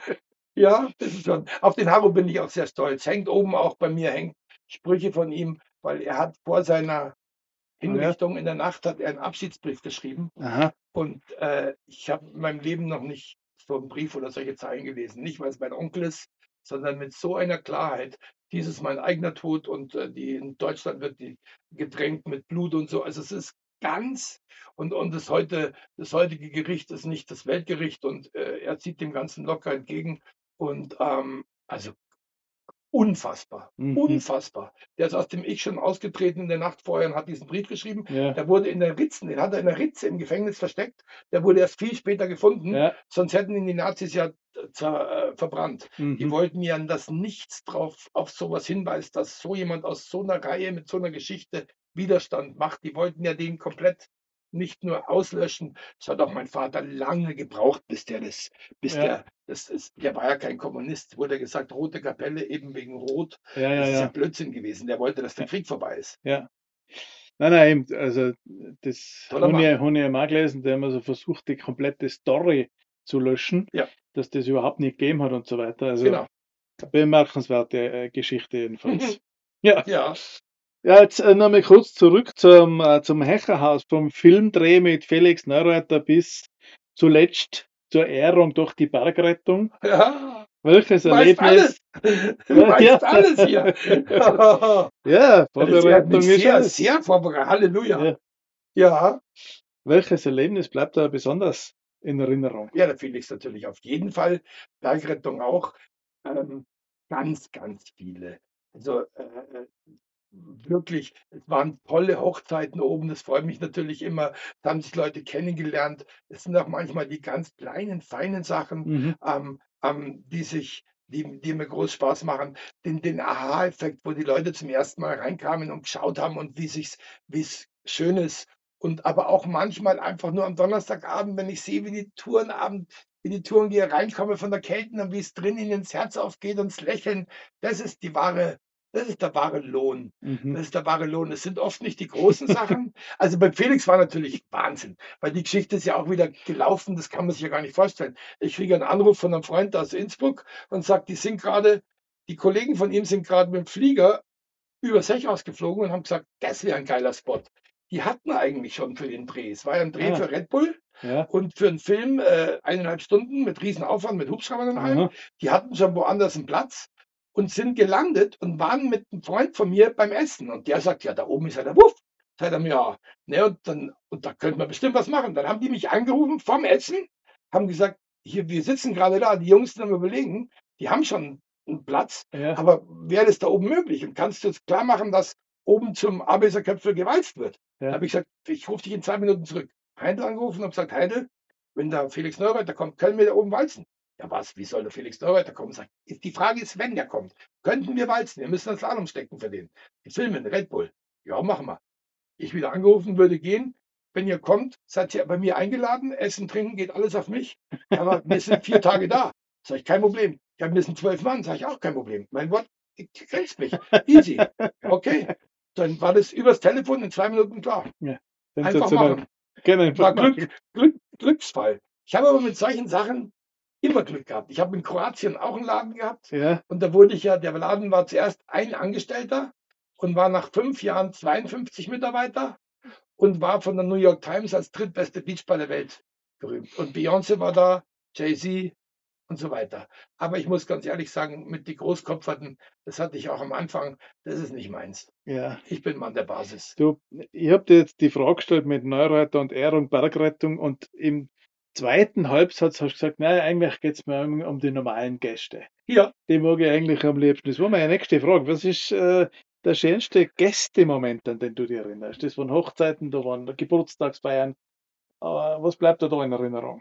S3: ja, das ist schon. Auf den Harro bin ich auch sehr stolz. Hängt oben auch bei mir, hängt Sprüche von ihm, weil er hat vor seiner Hinrichtung in der Nacht hat er einen Abschiedsbrief geschrieben.
S2: Aha.
S3: Und äh, ich habe in meinem Leben noch nicht so einen Brief oder solche Zeilen gelesen. Nicht, weil es mein Onkel ist, sondern mit so einer Klarheit. Dies ist mein eigener Tod und äh, die, in Deutschland wird die getränkt mit Blut und so. Also es ist ganz, und, und das, heute, das heutige Gericht ist nicht das Weltgericht, und äh, er zieht dem Ganzen locker entgegen. Und ähm, also unfassbar,
S2: Mhm.
S3: unfassbar. Der ist aus dem Ich schon ausgetreten in der Nacht vorher und hat diesen Brief geschrieben.
S2: Ja.
S3: Der wurde in der Ritzen, den hat er in der Ritze im Gefängnis versteckt. Der wurde erst viel später gefunden.
S2: Ja.
S3: Sonst hätten ihn die Nazis ja äh, zer, äh, verbrannt. Die
S2: Mhm.
S3: wollten ja, dass nichts drauf auf sowas hinweist, dass so jemand aus so einer Reihe mit so einer Geschichte Widerstand macht. Die wollten ja den komplett nicht nur auslöschen. Das hat auch mein Vater lange gebraucht, bis der das, bis
S2: Ja.
S3: der, das ist, der war ja kein Kommunist, wurde gesagt, Rote Kapelle eben wegen Rot.
S2: Ja, ja,
S3: Das ist ja
S2: ja.
S3: Blödsinn gewesen. Der wollte, dass der
S2: Ja.
S3: Krieg vorbei ist.
S2: Ja. Nein, nein, eben, also das
S3: Toller
S2: habe ich,
S3: Mann.
S2: hab ich mal gelesen, der immer so versucht, die komplette Story zu löschen,
S3: Ja.
S2: dass das überhaupt nicht gegeben hat und so weiter. Also
S3: Genau.
S2: bemerkenswerte äh, Geschichte jedenfalls. Ja.
S3: Ja.
S2: Ja, jetzt äh, noch mal kurz zurück zum, äh, zum Hecherhaus, vom Filmdreh mit Felix Neureuther bis zuletzt zur Ehrung durch die Bergrettung.
S3: Ja.
S2: Welches
S3: Du weißt
S2: Erlebnis?
S3: alles. Du
S2: Ja,
S3: weißt
S2: ja.
S3: alles hier.
S2: Ja,
S3: Er hat
S2: Vorbereitung
S3: mich
S2: ist
S3: sehr,
S2: alles.
S3: sehr vorbereitet. Halleluja.
S2: Ja.
S3: Ja.
S2: Welches Erlebnis bleibt da besonders in Erinnerung?
S3: Ja, der Felix natürlich auf jeden Fall. Bergrettung auch. Ähm, ganz, ganz viele. Also äh, äh, wirklich, es waren tolle Hochzeiten oben. Das freut mich natürlich immer. Da haben sich Leute kennengelernt. Es sind auch manchmal die ganz kleinen, feinen Sachen,
S2: Mhm.
S3: ähm, ähm, die sich, die, die mir groß Spaß machen. Den, den Aha-Effekt, wo die Leute zum ersten Mal reinkamen und geschaut haben und wie sich's, wie es schön ist. Und aber auch manchmal einfach nur am Donnerstagabend, wenn ich sehe, wie die Tourenabend, wie die Tourengeher reinkommen von der Kälte und wie es drin ihnen ins Herz aufgeht und das Lächeln, das ist die wahre, das ist der wahre Lohn.
S2: Mhm.
S3: Das ist der wahre Lohn. Es sind oft nicht die großen Sachen. Also bei Felix war natürlich Wahnsinn, weil die Geschichte ist ja auch wieder gelaufen, das kann man sich ja gar nicht vorstellen. Ich kriege einen Anruf von einem Freund aus Innsbruck und sagt, die sind gerade, die Kollegen von ihm sind gerade mit dem Flieger über Sech ausgeflogen und haben gesagt, das wäre ein geiler Spot. Die hatten eigentlich schon für den Dreh. Es war ja ein Dreh
S2: Ah.
S3: für Red Bull
S2: Ja.
S3: und für einen Film äh, eineinhalb Stunden mit Riesenaufwand, mit Hubschraubern und allem.
S2: Aha.
S3: Die hatten schon woanders einen Platz und sind gelandet und waren mit einem Freund von mir beim Essen. Und der sagt, ja, da oben ist ja der Wuff. Sagt er mir, ja, ne, und, dann, und da könnte man bestimmt was machen. Dann haben die mich angerufen vom Essen, haben gesagt, hier, wir sitzen gerade da, die Jungs sind am Überlegen, die haben schon einen Platz,
S2: Ja.
S3: aber wäre das da oben möglich? Und kannst du jetzt klar machen, dass oben zum Abeserköpfel gewalzt wird?
S2: Ja.
S3: Da habe ich gesagt, ich rufe dich in zwei Minuten zurück. Heidel angerufen und gesagt, Heidel, wenn da Felix Neureuther kommt, können wir da oben walzen? Ja, was? Wie soll der Felix Neureuther kommen? Sag, ich, die Frage ist, wenn der kommt, könnten wir walzen? Wir müssen das Slalom stecken für den. Die filmen, Red Bull. Ja, machen wir. Ich wieder angerufen, würde gehen. Wenn ihr kommt, seid ihr bei mir eingeladen. Essen, trinken, geht alles auf mich. Aber wir sind vier Tage da. Sag ich, kein Problem. Ja, wir sind zwölf Mann. Sag ich, auch kein Problem. Mein Wort, du kriegst mich. Easy. Okay. Dann war das übers Telefon in zwei Minuten klar. Einfach
S2: Sensationell.
S3: machen.
S2: Genau.
S3: War Glück, Glück, Glücksfall. Ich habe aber mit solchen Sachen immer Glück gehabt. Ich habe in Kroatien auch einen Laden gehabt
S2: Ja.
S3: und da wurde ich ja, der Laden war zuerst ein Angestellter und war nach fünf Jahren zweiundfünfzig Mitarbeiter und war von der New York Times als drittbeste Beachball der Welt berühmt. Und Beyoncé war da, Jay-Z, und so weiter. Aber ich muss ganz ehrlich sagen, mit die Großkopferten, das hatte ich auch am Anfang, das ist nicht meins.
S2: Ja.
S3: Ich bin Mann der Basis.
S2: Du, ich habe dir jetzt die Frage gestellt mit Neureiter und Ehrung, Bergrettung und im zweiten Halbsatz hast du gesagt, nein, eigentlich geht es mir um, um die normalen Gäste.
S3: Ja,
S2: Die mag ich eigentlich am liebsten. Das war meine nächste Frage. Was ist äh, der schönste Gästemoment, an den du dich erinnerst? Das waren Hochzeiten, da waren Geburtstagsfeiern. Aber was bleibt dir da in Erinnerung?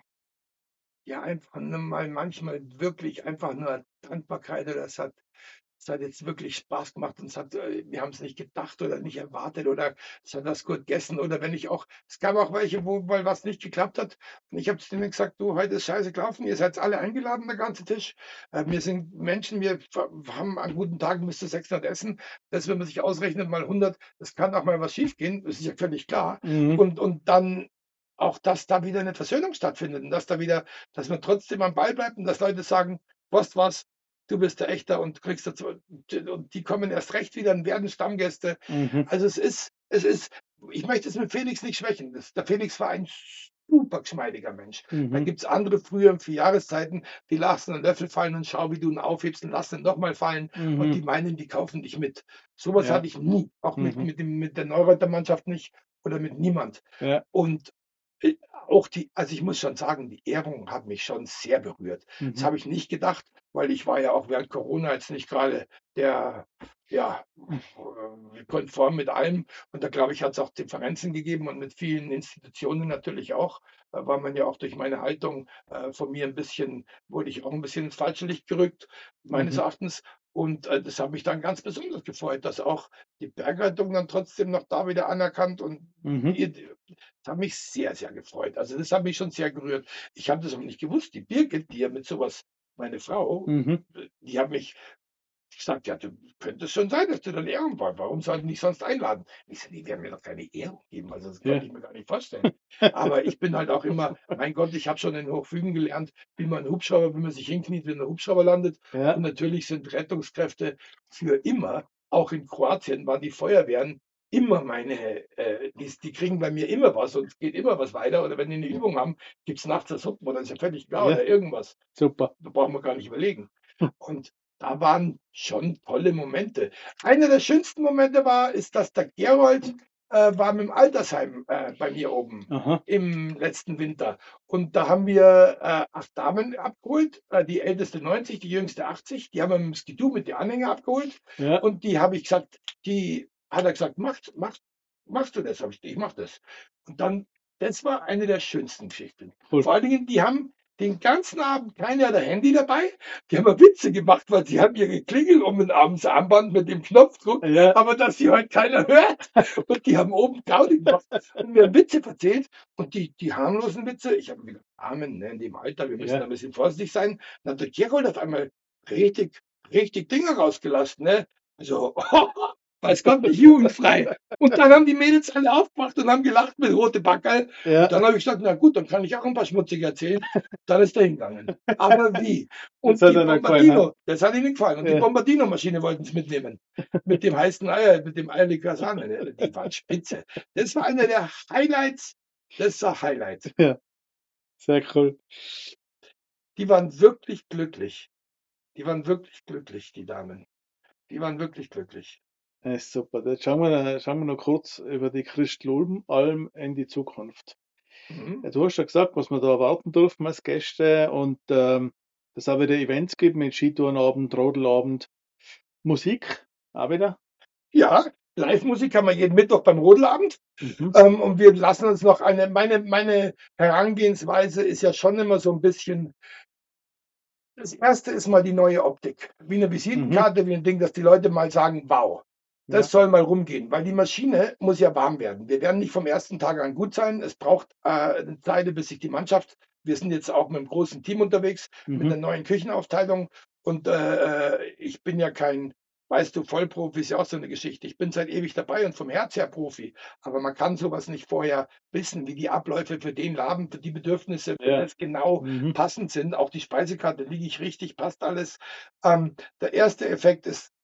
S3: ja, einfach nur mal manchmal wirklich einfach nur Dankbarkeit oder es hat es hat jetzt wirklich Spaß gemacht und es hat äh, wir haben's nicht gedacht oder nicht erwartet oder es hat das gut gegessen oder wenn ich auch es gab auch welche, wo mal was nicht geklappt hat und ich habe zu denen gesagt: „Du, heute ist scheiße gelaufen, ihr seid alle eingeladen, der ganze Tisch. Äh, wir sind Menschen, wir ver haben an guten Tagen bis zu sechshundert Essen. Das, wenn man sich ausrechnet mal hundert, das kann auch mal was schiefgehen, das ist ja völlig klar.
S2: Mhm.
S3: Und und dann auch, dass da wieder 'ne Versöhnung stattfindet und dass da wieder dass man trotzdem am Ball bleibt und dass Leute sagen: „Weißt was, du bist der Echter und kriegst dazu“ und die kommen erst recht wieder und werden Stammgäste.
S2: Mhm.
S3: Also, es ist es ist ich möchte es mit Felix nicht schwächen. Das der Felix war ein super geschmeidiger Mensch. Da
S2: Mhm.
S3: gibt's andere früher in vier Jahreszeiten, die lassen 'n Löffel fallen und schau, wie du ihn aufhebst und lass ihn noch mal fallen und
S2: Mhm.
S3: die meinen, die kaufen dich mit. So was
S2: Ja.
S3: hatte ich nie, auch mit
S2: Mhm.
S3: mit dem mit der Neureuther Mannschaft nicht oder mit niemand.
S2: Ja.
S3: Und, äh, auch die also, ich muss schon sagen, die Ehrung hat mich schon sehr berührt. Das
S2: Mhm.
S3: habe ich nicht gedacht, weil ich war ja auch während Corona jetzt nicht grade der, ja, äh, konform mit allem. Und da glaube ich, hat's auch Differenzen gegeben und mit vielen Institutionen natürlich auch, äh, weil man ja auch durch meine Haltung, äh, von mir 'n bisschen wurde ich auch 'n bisschen ins falsche Licht gerückt, meines
S2: Mhm.
S3: Erachtens. Und, äh, das hat mich dann ganz besonders gefreut, dass auch die Bergrettung dann trotzdem noch da wieder anerkannt und
S2: Mhm.
S3: die die das hat mich sehr, sehr gefreut. Also, das hat mich schon sehr gerührt. Ich habe das aber nicht gewusst. Die Birgit, die ja mit so was meine Frau,
S2: Mhm.
S3: äh, die hat mich gesagt: „Ja, du könnte schon sein, dass du dann Ehrung wa warum sollten die sonst einladen?“ Ich so: „Die werden mir doch keine Ehrung geben, also, das konnte
S2: Ja.
S3: ich mir gar nicht vorstellen.“ Aber ich bin halt auch immer mein Gott, ich habe schon in Hochfügen gelernt, wie man 'n Hubschrauber wie man sich hinkniet, wenn der Hubschrauber landet.
S2: Ja.
S3: Und natürlich sind Rettungskräfte für immer auch in Kroatien waren die Feuerwehren immer meine äh, die die kriegen bei mir immer was und es geht immer was weiter. Oder wenn die 'ne Übung haben, gibt's nachts eine Suppe oder ist ja völlig klar
S2: Ja.
S3: oder irgendwas.
S2: Super.
S3: Da brauchen wir gar nicht überlegen. Und da waren schon tolle Momente. Einer der schönsten Momente war ist, dass der Gerold, äh, war mit'm Altersheim, äh, bei mir oben
S2: Aha.
S3: im letzten Winter. Und da haben wir, äh, acht Damen abgeholt, äh, die älteste neunzig, die jüngste achtzig. Die haben wir mit'm Skidoo mit den Anhänger abgeholt.
S2: Ja.
S3: Und die habe ich gesagt die hat er gesagt: „Machst machst machst du das?“ Habe ich „Ich mache das.“ Und dann das war eine der schönsten Geschichten.
S2: Cool.
S3: Vor allen Dingen, die haben den ganzen Abend keiner hatte Handy dabei. Die haben mir Witze gemacht, weil sie haben ihre Klingel um den abends Armband mit dem Knopfdruck,
S2: Ja.
S3: aber dass sie heute keiner hört. Und die haben oben Gaudi gemacht und mir Witze erzählt und die die harmlosen Witze ich habe mir gedacht: „Damen, ne, in dem Alter, wir müssen da
S2: Ja.
S3: 'n bisschen vorsichtig sein.“ Dann hat der Gerold auf einmal richtig richtig Dinger rausgelassen, ne? Also, weiß Gott, nicht jugendfrei. Und dann haben die Mädels alle aufgemacht und haben gelacht mit rote Backerl. Und dann
S2: Ja.
S3: habe ich gesagt: „Na gut, dann kann ich auch 'n paar schmutzige erzählen.“ Dann ist er hingegangen. Aber wie.
S2: Das
S3: Und
S2: hat
S3: die
S2: ihnen gefallen, ha?
S3: Bombardino, das hat ihnen gefallen. Und die
S2: Ja.
S3: Bombardino-Maschine wollten sie mitnehmen. Mit dem heißen Ei mit dem Eierlikör Sahne, ne? Die waren spitze. Das war einer der Highlights. Das war Highlight.
S2: Ja. Sehr cool.
S3: Die waren wirklich glücklich. Die waren wirklich glücklich, die Damen. Die waren wirklich glücklich.
S2: Ja, ist super. Jetzt schauen wir schauen wir noch kurz über die Christlulm-Alm in die Zukunft.
S3: Mhm.
S2: Ja, du hast ja gesagt, was wir da erwarten dürfen als Gäste und, ähm, dass es auch wieder Events gibt mit Skitourenabend, Rodelabend, Musik auch wieder?
S3: Ja, Livemusik haben wir jeden Mittwoch beim Rodelabend.
S2: Mhm.
S3: Ähm, und wir lassen uns noch eine meine meine Herangehensweise ist ja schon immer so 'n bisschen das erste ist mal die neue Optik. Wie 'ne
S2: Mhm.
S3: Visitenkarte, wie 'n Ding, dass die Leute mal sagen: „Wow.“ Das
S2: Ja.
S3: soll mal rumgehen, weil die Maschine muss ja warm werden. Wir werden nicht vom ersten Tag an gut sein. Es braucht, äh, 'ne Zeile, bis sich die Mannschaft wir sind jetzt auch mit'm großen Team unterwegs mit
S2: Mhm.
S3: der neuen Küchenaufteilung und, äh, äh, ich bin ja kein weißt du, Vollprofi ist ja auch so 'ne Geschichte. Ich bin seit ewig dabei und vom Herz her Profi. Aber man kann so was nicht vorher wissen, wie die Abläufe für den Laden, für die Bedürfnisse, für
S2: Ja.
S3: das genau
S2: Mhm.
S3: passend sind. Auch die Speisekarte, liege ich richtig, passt alles. Ähm, der erste Effekt ist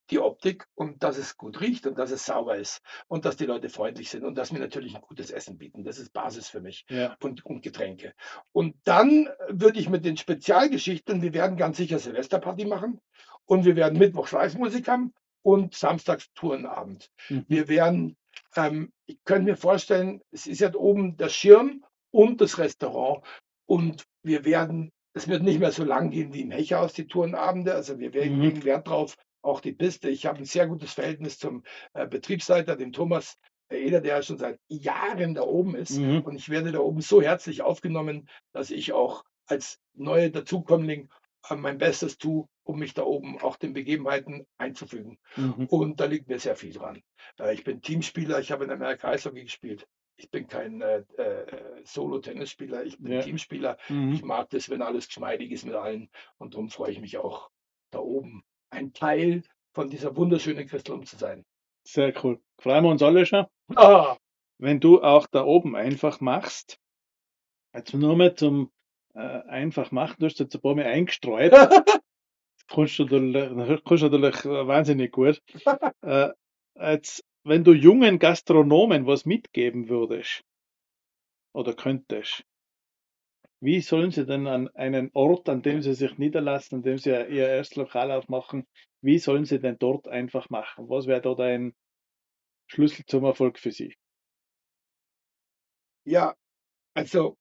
S3: die Optik und dass es gut riecht und dass es sauber ist und dass die Leute freundlich sind und dass mir natürlich ein gutes Essen bieten. Das ist Basis für mich
S2: Ja.
S3: und und Getränke. Und dann würde ich mit den Spezialgeschichten wir werden ganz sicher Silvesterparty machen und wir werden Mittwoch Livemusik haben und samstags Tourenabend.
S2: Mhm.
S3: Wir werden ähm, ich könnte mir vorstellen, es ist ja oben der Schirm und das Restaurant und wir werden es wird nicht mehr so lang gehen wie im Hecherhaus, die Tourenabende. Also, wir we
S2: Mhm.
S3: legen Wert drauf, auch die Piste. Ich habe ein sehr gutes Verhältnis zum, äh, Betriebsleiter, dem Thomas Eder, der ja schon seit Jahren da oben ist.
S2: Mhm.
S3: Und ich werde da oben so herzlich aufgenommen, dass ich auch als neuer Dazukömmling, äh, mein Bestes tue, um mich da oben auch den Begebenheiten einzufügen.
S2: Mhm.
S3: Und da liegt mir sehr viel dran. Äh, ich bin Teamspieler, ich habe in Amerika Eishockey gespielt. Ich bin kein, äh, äh, Solo-Tennisspieler, ich bin
S2: Ja.
S3: Teamspieler.
S2: Mhm.
S3: Ich mag das, wenn alles geschmeidig ist mit allen und darum freue ich mich auch, da oben ein Teil von dieser wunderschönen Christelum zu sein.
S2: Sehr cool. Freuen wir uns alle schon,
S3: Ah,
S2: wenn du auch da oben einfach machst. Jetzt nur mal zum äh, einfach machen. Du hast jetzt ein paar Mal eingestreut. Kannst du natürlich, kannst du natürlich äh, wahnsinnig gut. Äh, jetzt, wenn du jungen Gastronomen was mitgeben würdest oder könntest, wie sollen sie denn an einen Ort, an dem sie sich niederlassen, an dem sie ihr erstes Lokal aufmachen, wie sollen sie denn dort einfach machen? Was wäre da dein Schlüssel zum Erfolg für sie?
S3: ja, also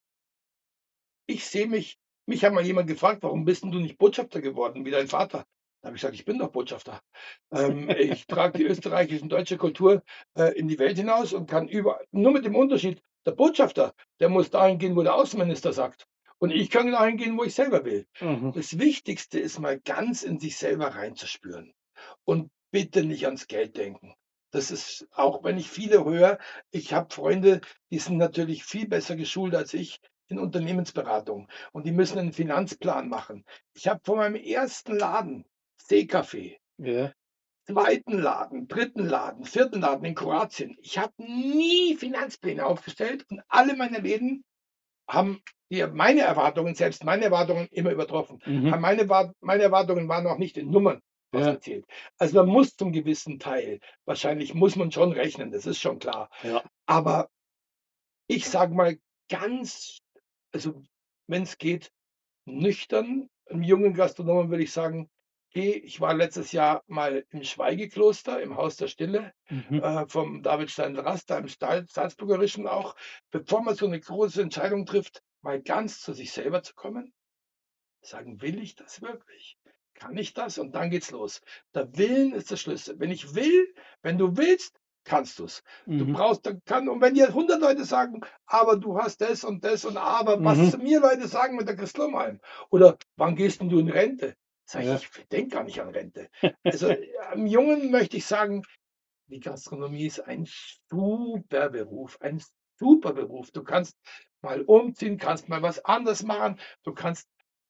S3: ich sehe mich mich hat mal jemand gefragt: „Warum bist 'n du nicht Botschafter geworden wie dein Vater?“ Da habe ich gesagt: „Ich bin doch Botschafter. Ähm, ich trage die österreichische und deutsche Kultur, äh, in die Welt hinaus und kann überall nur mit dem Unterschied, der Botschafter, der muss dahin gehen, wo der Außenminister sagt. Und ich kann dahin gehen, wo ich selber will.“
S2: Mhm.
S3: Das Wichtigste ist mal ganz in sich selber reinzuspüren und bitte nicht ans Geld denken. Das ist auch wenn ich viele höre ich habe Freunde, die sind natürlich viel besser geschult als ich in Unternehmensberatung und die müssen einen Finanzplan machen. Ich habe von meinem ersten Laden, Seekaffee,
S2: Ja.
S3: zweiten Laden, dritten Laden, vierten Laden in Kroatien ich habe nie Finanzpläne aufgestellt und alle meine Läden haben die meine Erwartungen selbst meine Erwartungen immer übertroffen.
S2: Mhm.
S3: Aber meine Wart meine Erwartungen waren auch nicht in Nummern
S2: Ja.
S3: ausgezählt. Also, man muss zum gewissen Teil wahrscheinlich muss man schon rechnen, das ist schon klar.
S2: Ja.
S3: Aber ich sage mal ganz also, wenn es geht, nüchtern. 'N jungen Gastronomen würde ich sagen: „Geh“ ich war letztes Jahr mal im Schweigekloster, im Haus der Stille,
S2: Mhm.
S3: äh, vom David Steindl-Rast, da im Stal Salzburgerischen auch. Bevor man so 'ne große Entscheidung trifft, mal ganz zu sich selber zu kommen, sagen: „Will ich das wirklich? Kann ich das?“ Und dann geht's los. Der Willen ist der Schlüssel. Wenn ich will wenn du willst, kannst du's. Du
S2: Mhm.
S3: brauchst dann kann und wenn dir hundert Leute sagen: „Aber du hast das und das und aber“ was
S2: Mhm.
S3: zu mir Leute sagen mit der Christlumhalm oder: „Wann gehst 'n du in Rente?“ Sage ich:
S2: Ja.
S3: „Ich denke gar nicht an Rente.“ Also, einem Jungen möchte ich sagen, die Gastronomie ist ein super Beruf, ein super Beruf. Du kannst mal umziehen, kannst mal was anderes machen. Du kannst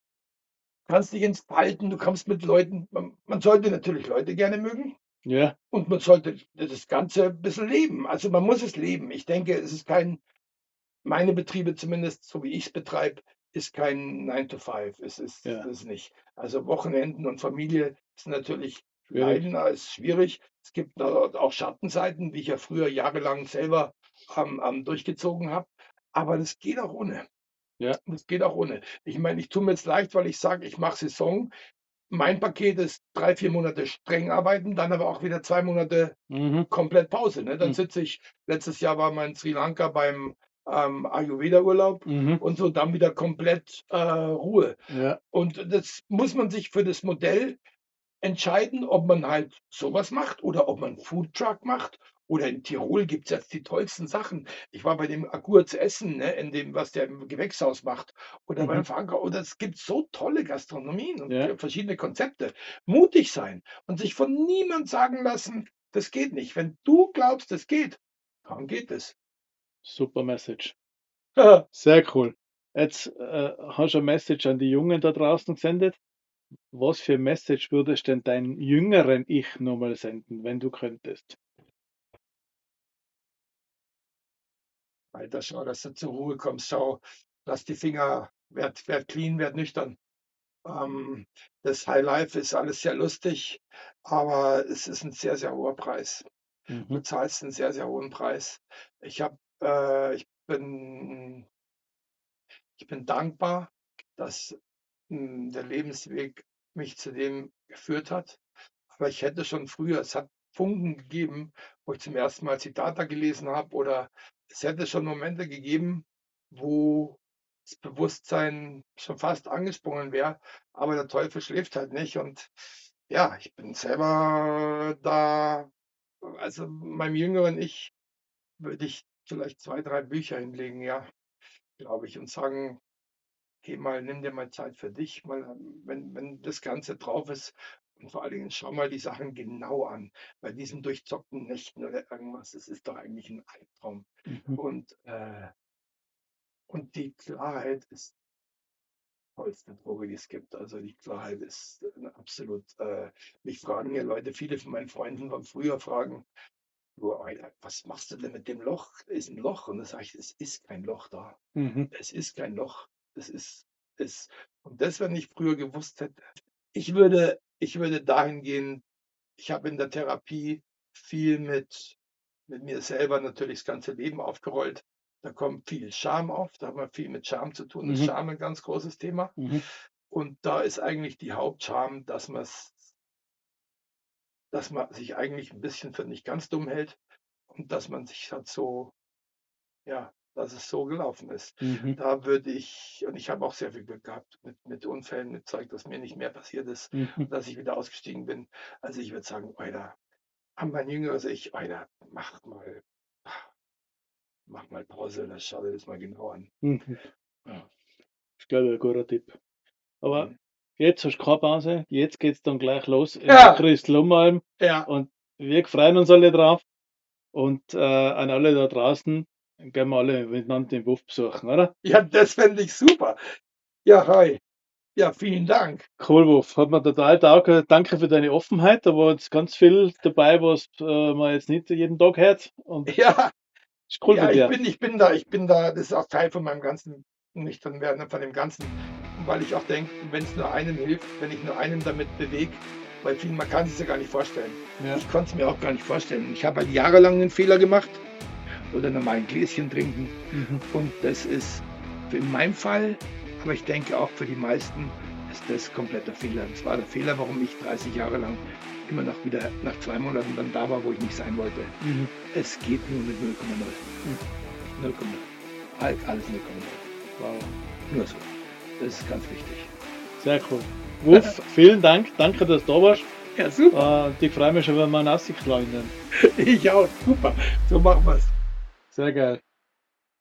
S3: kannst dich entfalten, du kommst mit Leuten man man sollte natürlich Leute gerne mögen
S2: Ja.
S3: und man sollte das Ganze 'n bisschen leben. Also, man muss es leben. Ich denke, es ist kein meine Betriebe zumindest, so wie ich's betreibe, ist kein Nine to Five. Es ist
S2: Ja.
S3: es nicht. Also, Wochenenden und Familie ist natürlich
S2: Schwierig.
S3: leiden, da ist schwierig. Es gibt da auch Schattenseiten, die ich ja früher jahrelang selber, ähm, ähm, durchgezogen habe. Aber das geht auch ohne.
S2: Ja.
S3: Das geht auch ohne. Ich meine, ich tue mir jetzt leicht, weil ich sage, ich mache Saison. Mein Paket ist drei, vier Monate streng arbeiten, dann aber auch wieder zwei Monate
S2: Mhm.
S3: komplett Pause, ne? Dann
S2: Mhm.
S3: sitze ich letztes Jahr war wir in Sri Lanka beim, ähm, Ayurveda-Urlaub
S2: Mhm.
S3: und so, dann wieder komplett, äh, Ruhe.
S2: Ja.
S3: Und das muss man sich für das Modell entscheiden, ob man halt so was macht oder ob man Foodtruck macht. Oder in Tirol gibt's jetzt die tollsten Sachen. Ich war bei dem Agurz Essen, ne, in dem was der im Gewächshaus macht oder
S2: Mhm.
S3: beim Franka oder es gibt so tolle Gastronomien und
S2: Ja.
S3: ge verschiedene Konzepte. Mutig sein und sich von niemand sagen lassen: „Das geht nicht.“ Wenn du glaubst, es geht, dann geht es.
S2: Super Message. Sehr cool. Jetzt, äh, hast du 'n Message an die Jungen da draußen gesendet. Was für 'n Message würdest denn deinem jüngeren Ich noch mal senden, wenn du könntest?
S3: Alter, schau, dass du zur Ruhe kommst. Schau, lass die Finger werd werd clean, werd nüchtern. Ähm, das High Life ist alles sehr lustig, aber es ist ein sehr, sehr hoher Preis. Du
S2: Mhm.
S3: zahlst einen sehr, sehr hohen Preis. Ich habe äh, ich bin ich bin dankbar, dass, hm, der Lebensweg mich zu dem geführt hat. Aber ich hätte schon früher es hat Funken gegeben, wo ich zum ersten Mal Siddhartha gelesen habe, oder es hätte schon Momente gegeben, wo das Bewusstsein schon fast angesprungen wäre, aber der Teufel schläft halt nicht, und ja, ich bin selber da, also, meinem jüngeren Ich würde ich vielleicht zwei, drei Bücher hinlegen, ja, glaube ich, und sagen: „Geh mal nimm dir mal Zeit für dich, mal, ähm, wenn wenn das Ganze drauf ist, und vor allen Dingen schau mal die Sachen genau an. Bei diesen durchzockten Nächten oder irgendwas, das ist doch eigentlich ein Albtraum.“
S2: Mhm.
S3: Und, äh und die Klarheit ist die tollste Droge, die es gibt. Also, die Klarheit ist, äh, absolut, äh mich fragen ja Leute, viele von meinen Freunden von früher fragen: „Du, Alter, was machst du denn mit dem Loch? Da ist 'n Loch.“ Und dann sage ich: „Es ist kein Loch da.
S2: Mhm.
S3: Es ist kein Loch. Es ist es“, und das, wenn ich früher gewusst hätte, ich würde ich würde dahin gehen. Ich habe in der Therapie viel mit mit mir selber natürlich das ganze Leben aufgerollt. Da kommt viel Scham auf, da haben wir viel mit Scham zu tun. Das ist
S2: Mhm.
S3: Scham 'n ganz großes Thema.
S2: Mhm.
S3: Und da ist eigentlich die Hauptscham, dass man's dass man sich eigentlich ein bisschen für nicht ganz dumm hält, und dass man sich halt so, ja, dass es so gelaufen ist.
S2: Mhm.
S3: Da würde ich, und ich habe auch sehr viel Glück gehabt mit mit Unfällen, mit Zeug, dass mir nicht mehr passiert ist
S2: Mhm.
S3: und dass ich wieder ausgestiegen bin. Also, ich würde sagen: „Alter, an mein jüngeres Ich, Alter, mach mal mach mal Pause, dann schau dir das mal genau an.“
S2: Mhm.
S3: Ja.
S2: Ist, glaube ich, ein guter Tipp. Aber
S3: Mhm.
S2: jetzt hast du keine Pause, jetzt geht's dann gleich los in der
S3: Ja,
S2: Christlummalm
S3: ja,
S2: und wir freuen uns alle drauf und äh, an alle da draußen gehen wir alle miteinander den Wuff besuchen, oder?
S3: ja, das fände ich super. Ja, hi. Ja, vielen Dank.
S2: Cool, Wuff, hat mir total taugt. Danke für deine Offenheit. Da war jetzt ganz viel dabei, was äh, man jetzt nicht jeden Tag hört und
S3: Ja.
S2: ist cool
S3: Ja,
S2: von
S3: ich
S2: dir.
S3: bin ich bin da ich bin da das ist auch Teil von meinem ganzen Nüchternwerden, von dem Ganzen, weil ich auch denke, wenn es nur einem hilft, wenn ich nur einen damit bewege, weil vielen man kann sich's ja gar nicht vorstellen.
S2: Ja.
S3: Ich konnte es mir auch gar nicht vorstellen. Ich habe halt jahrelang den Fehler gemacht, oder normal ein Gläschen trinken,
S2: Mhm.
S3: und das ist in meinem Fall, aber ich denke auch für die meisten, ist das kompletter Fehler. Das war der Fehler, warum ich dreißig Jahre lang immer noch wieder nach zwei Monaten dann da war, wo ich nicht sein wollte.
S2: Mhm.
S3: Es geht nur mit null Komma null. null Komma null. Halt alles null Komma null.
S2: Wow.
S3: Nur so. Das ist ganz wichtig.
S2: Sehr cool. Wuff, vielen Dank. Danke, dass du da warst.
S3: Ja, super.
S2: Äh, ich freue mich schon, wenn wir einen Aussicht landen.
S3: Ich auch. Super. So machen wir's.
S2: Sehr geil.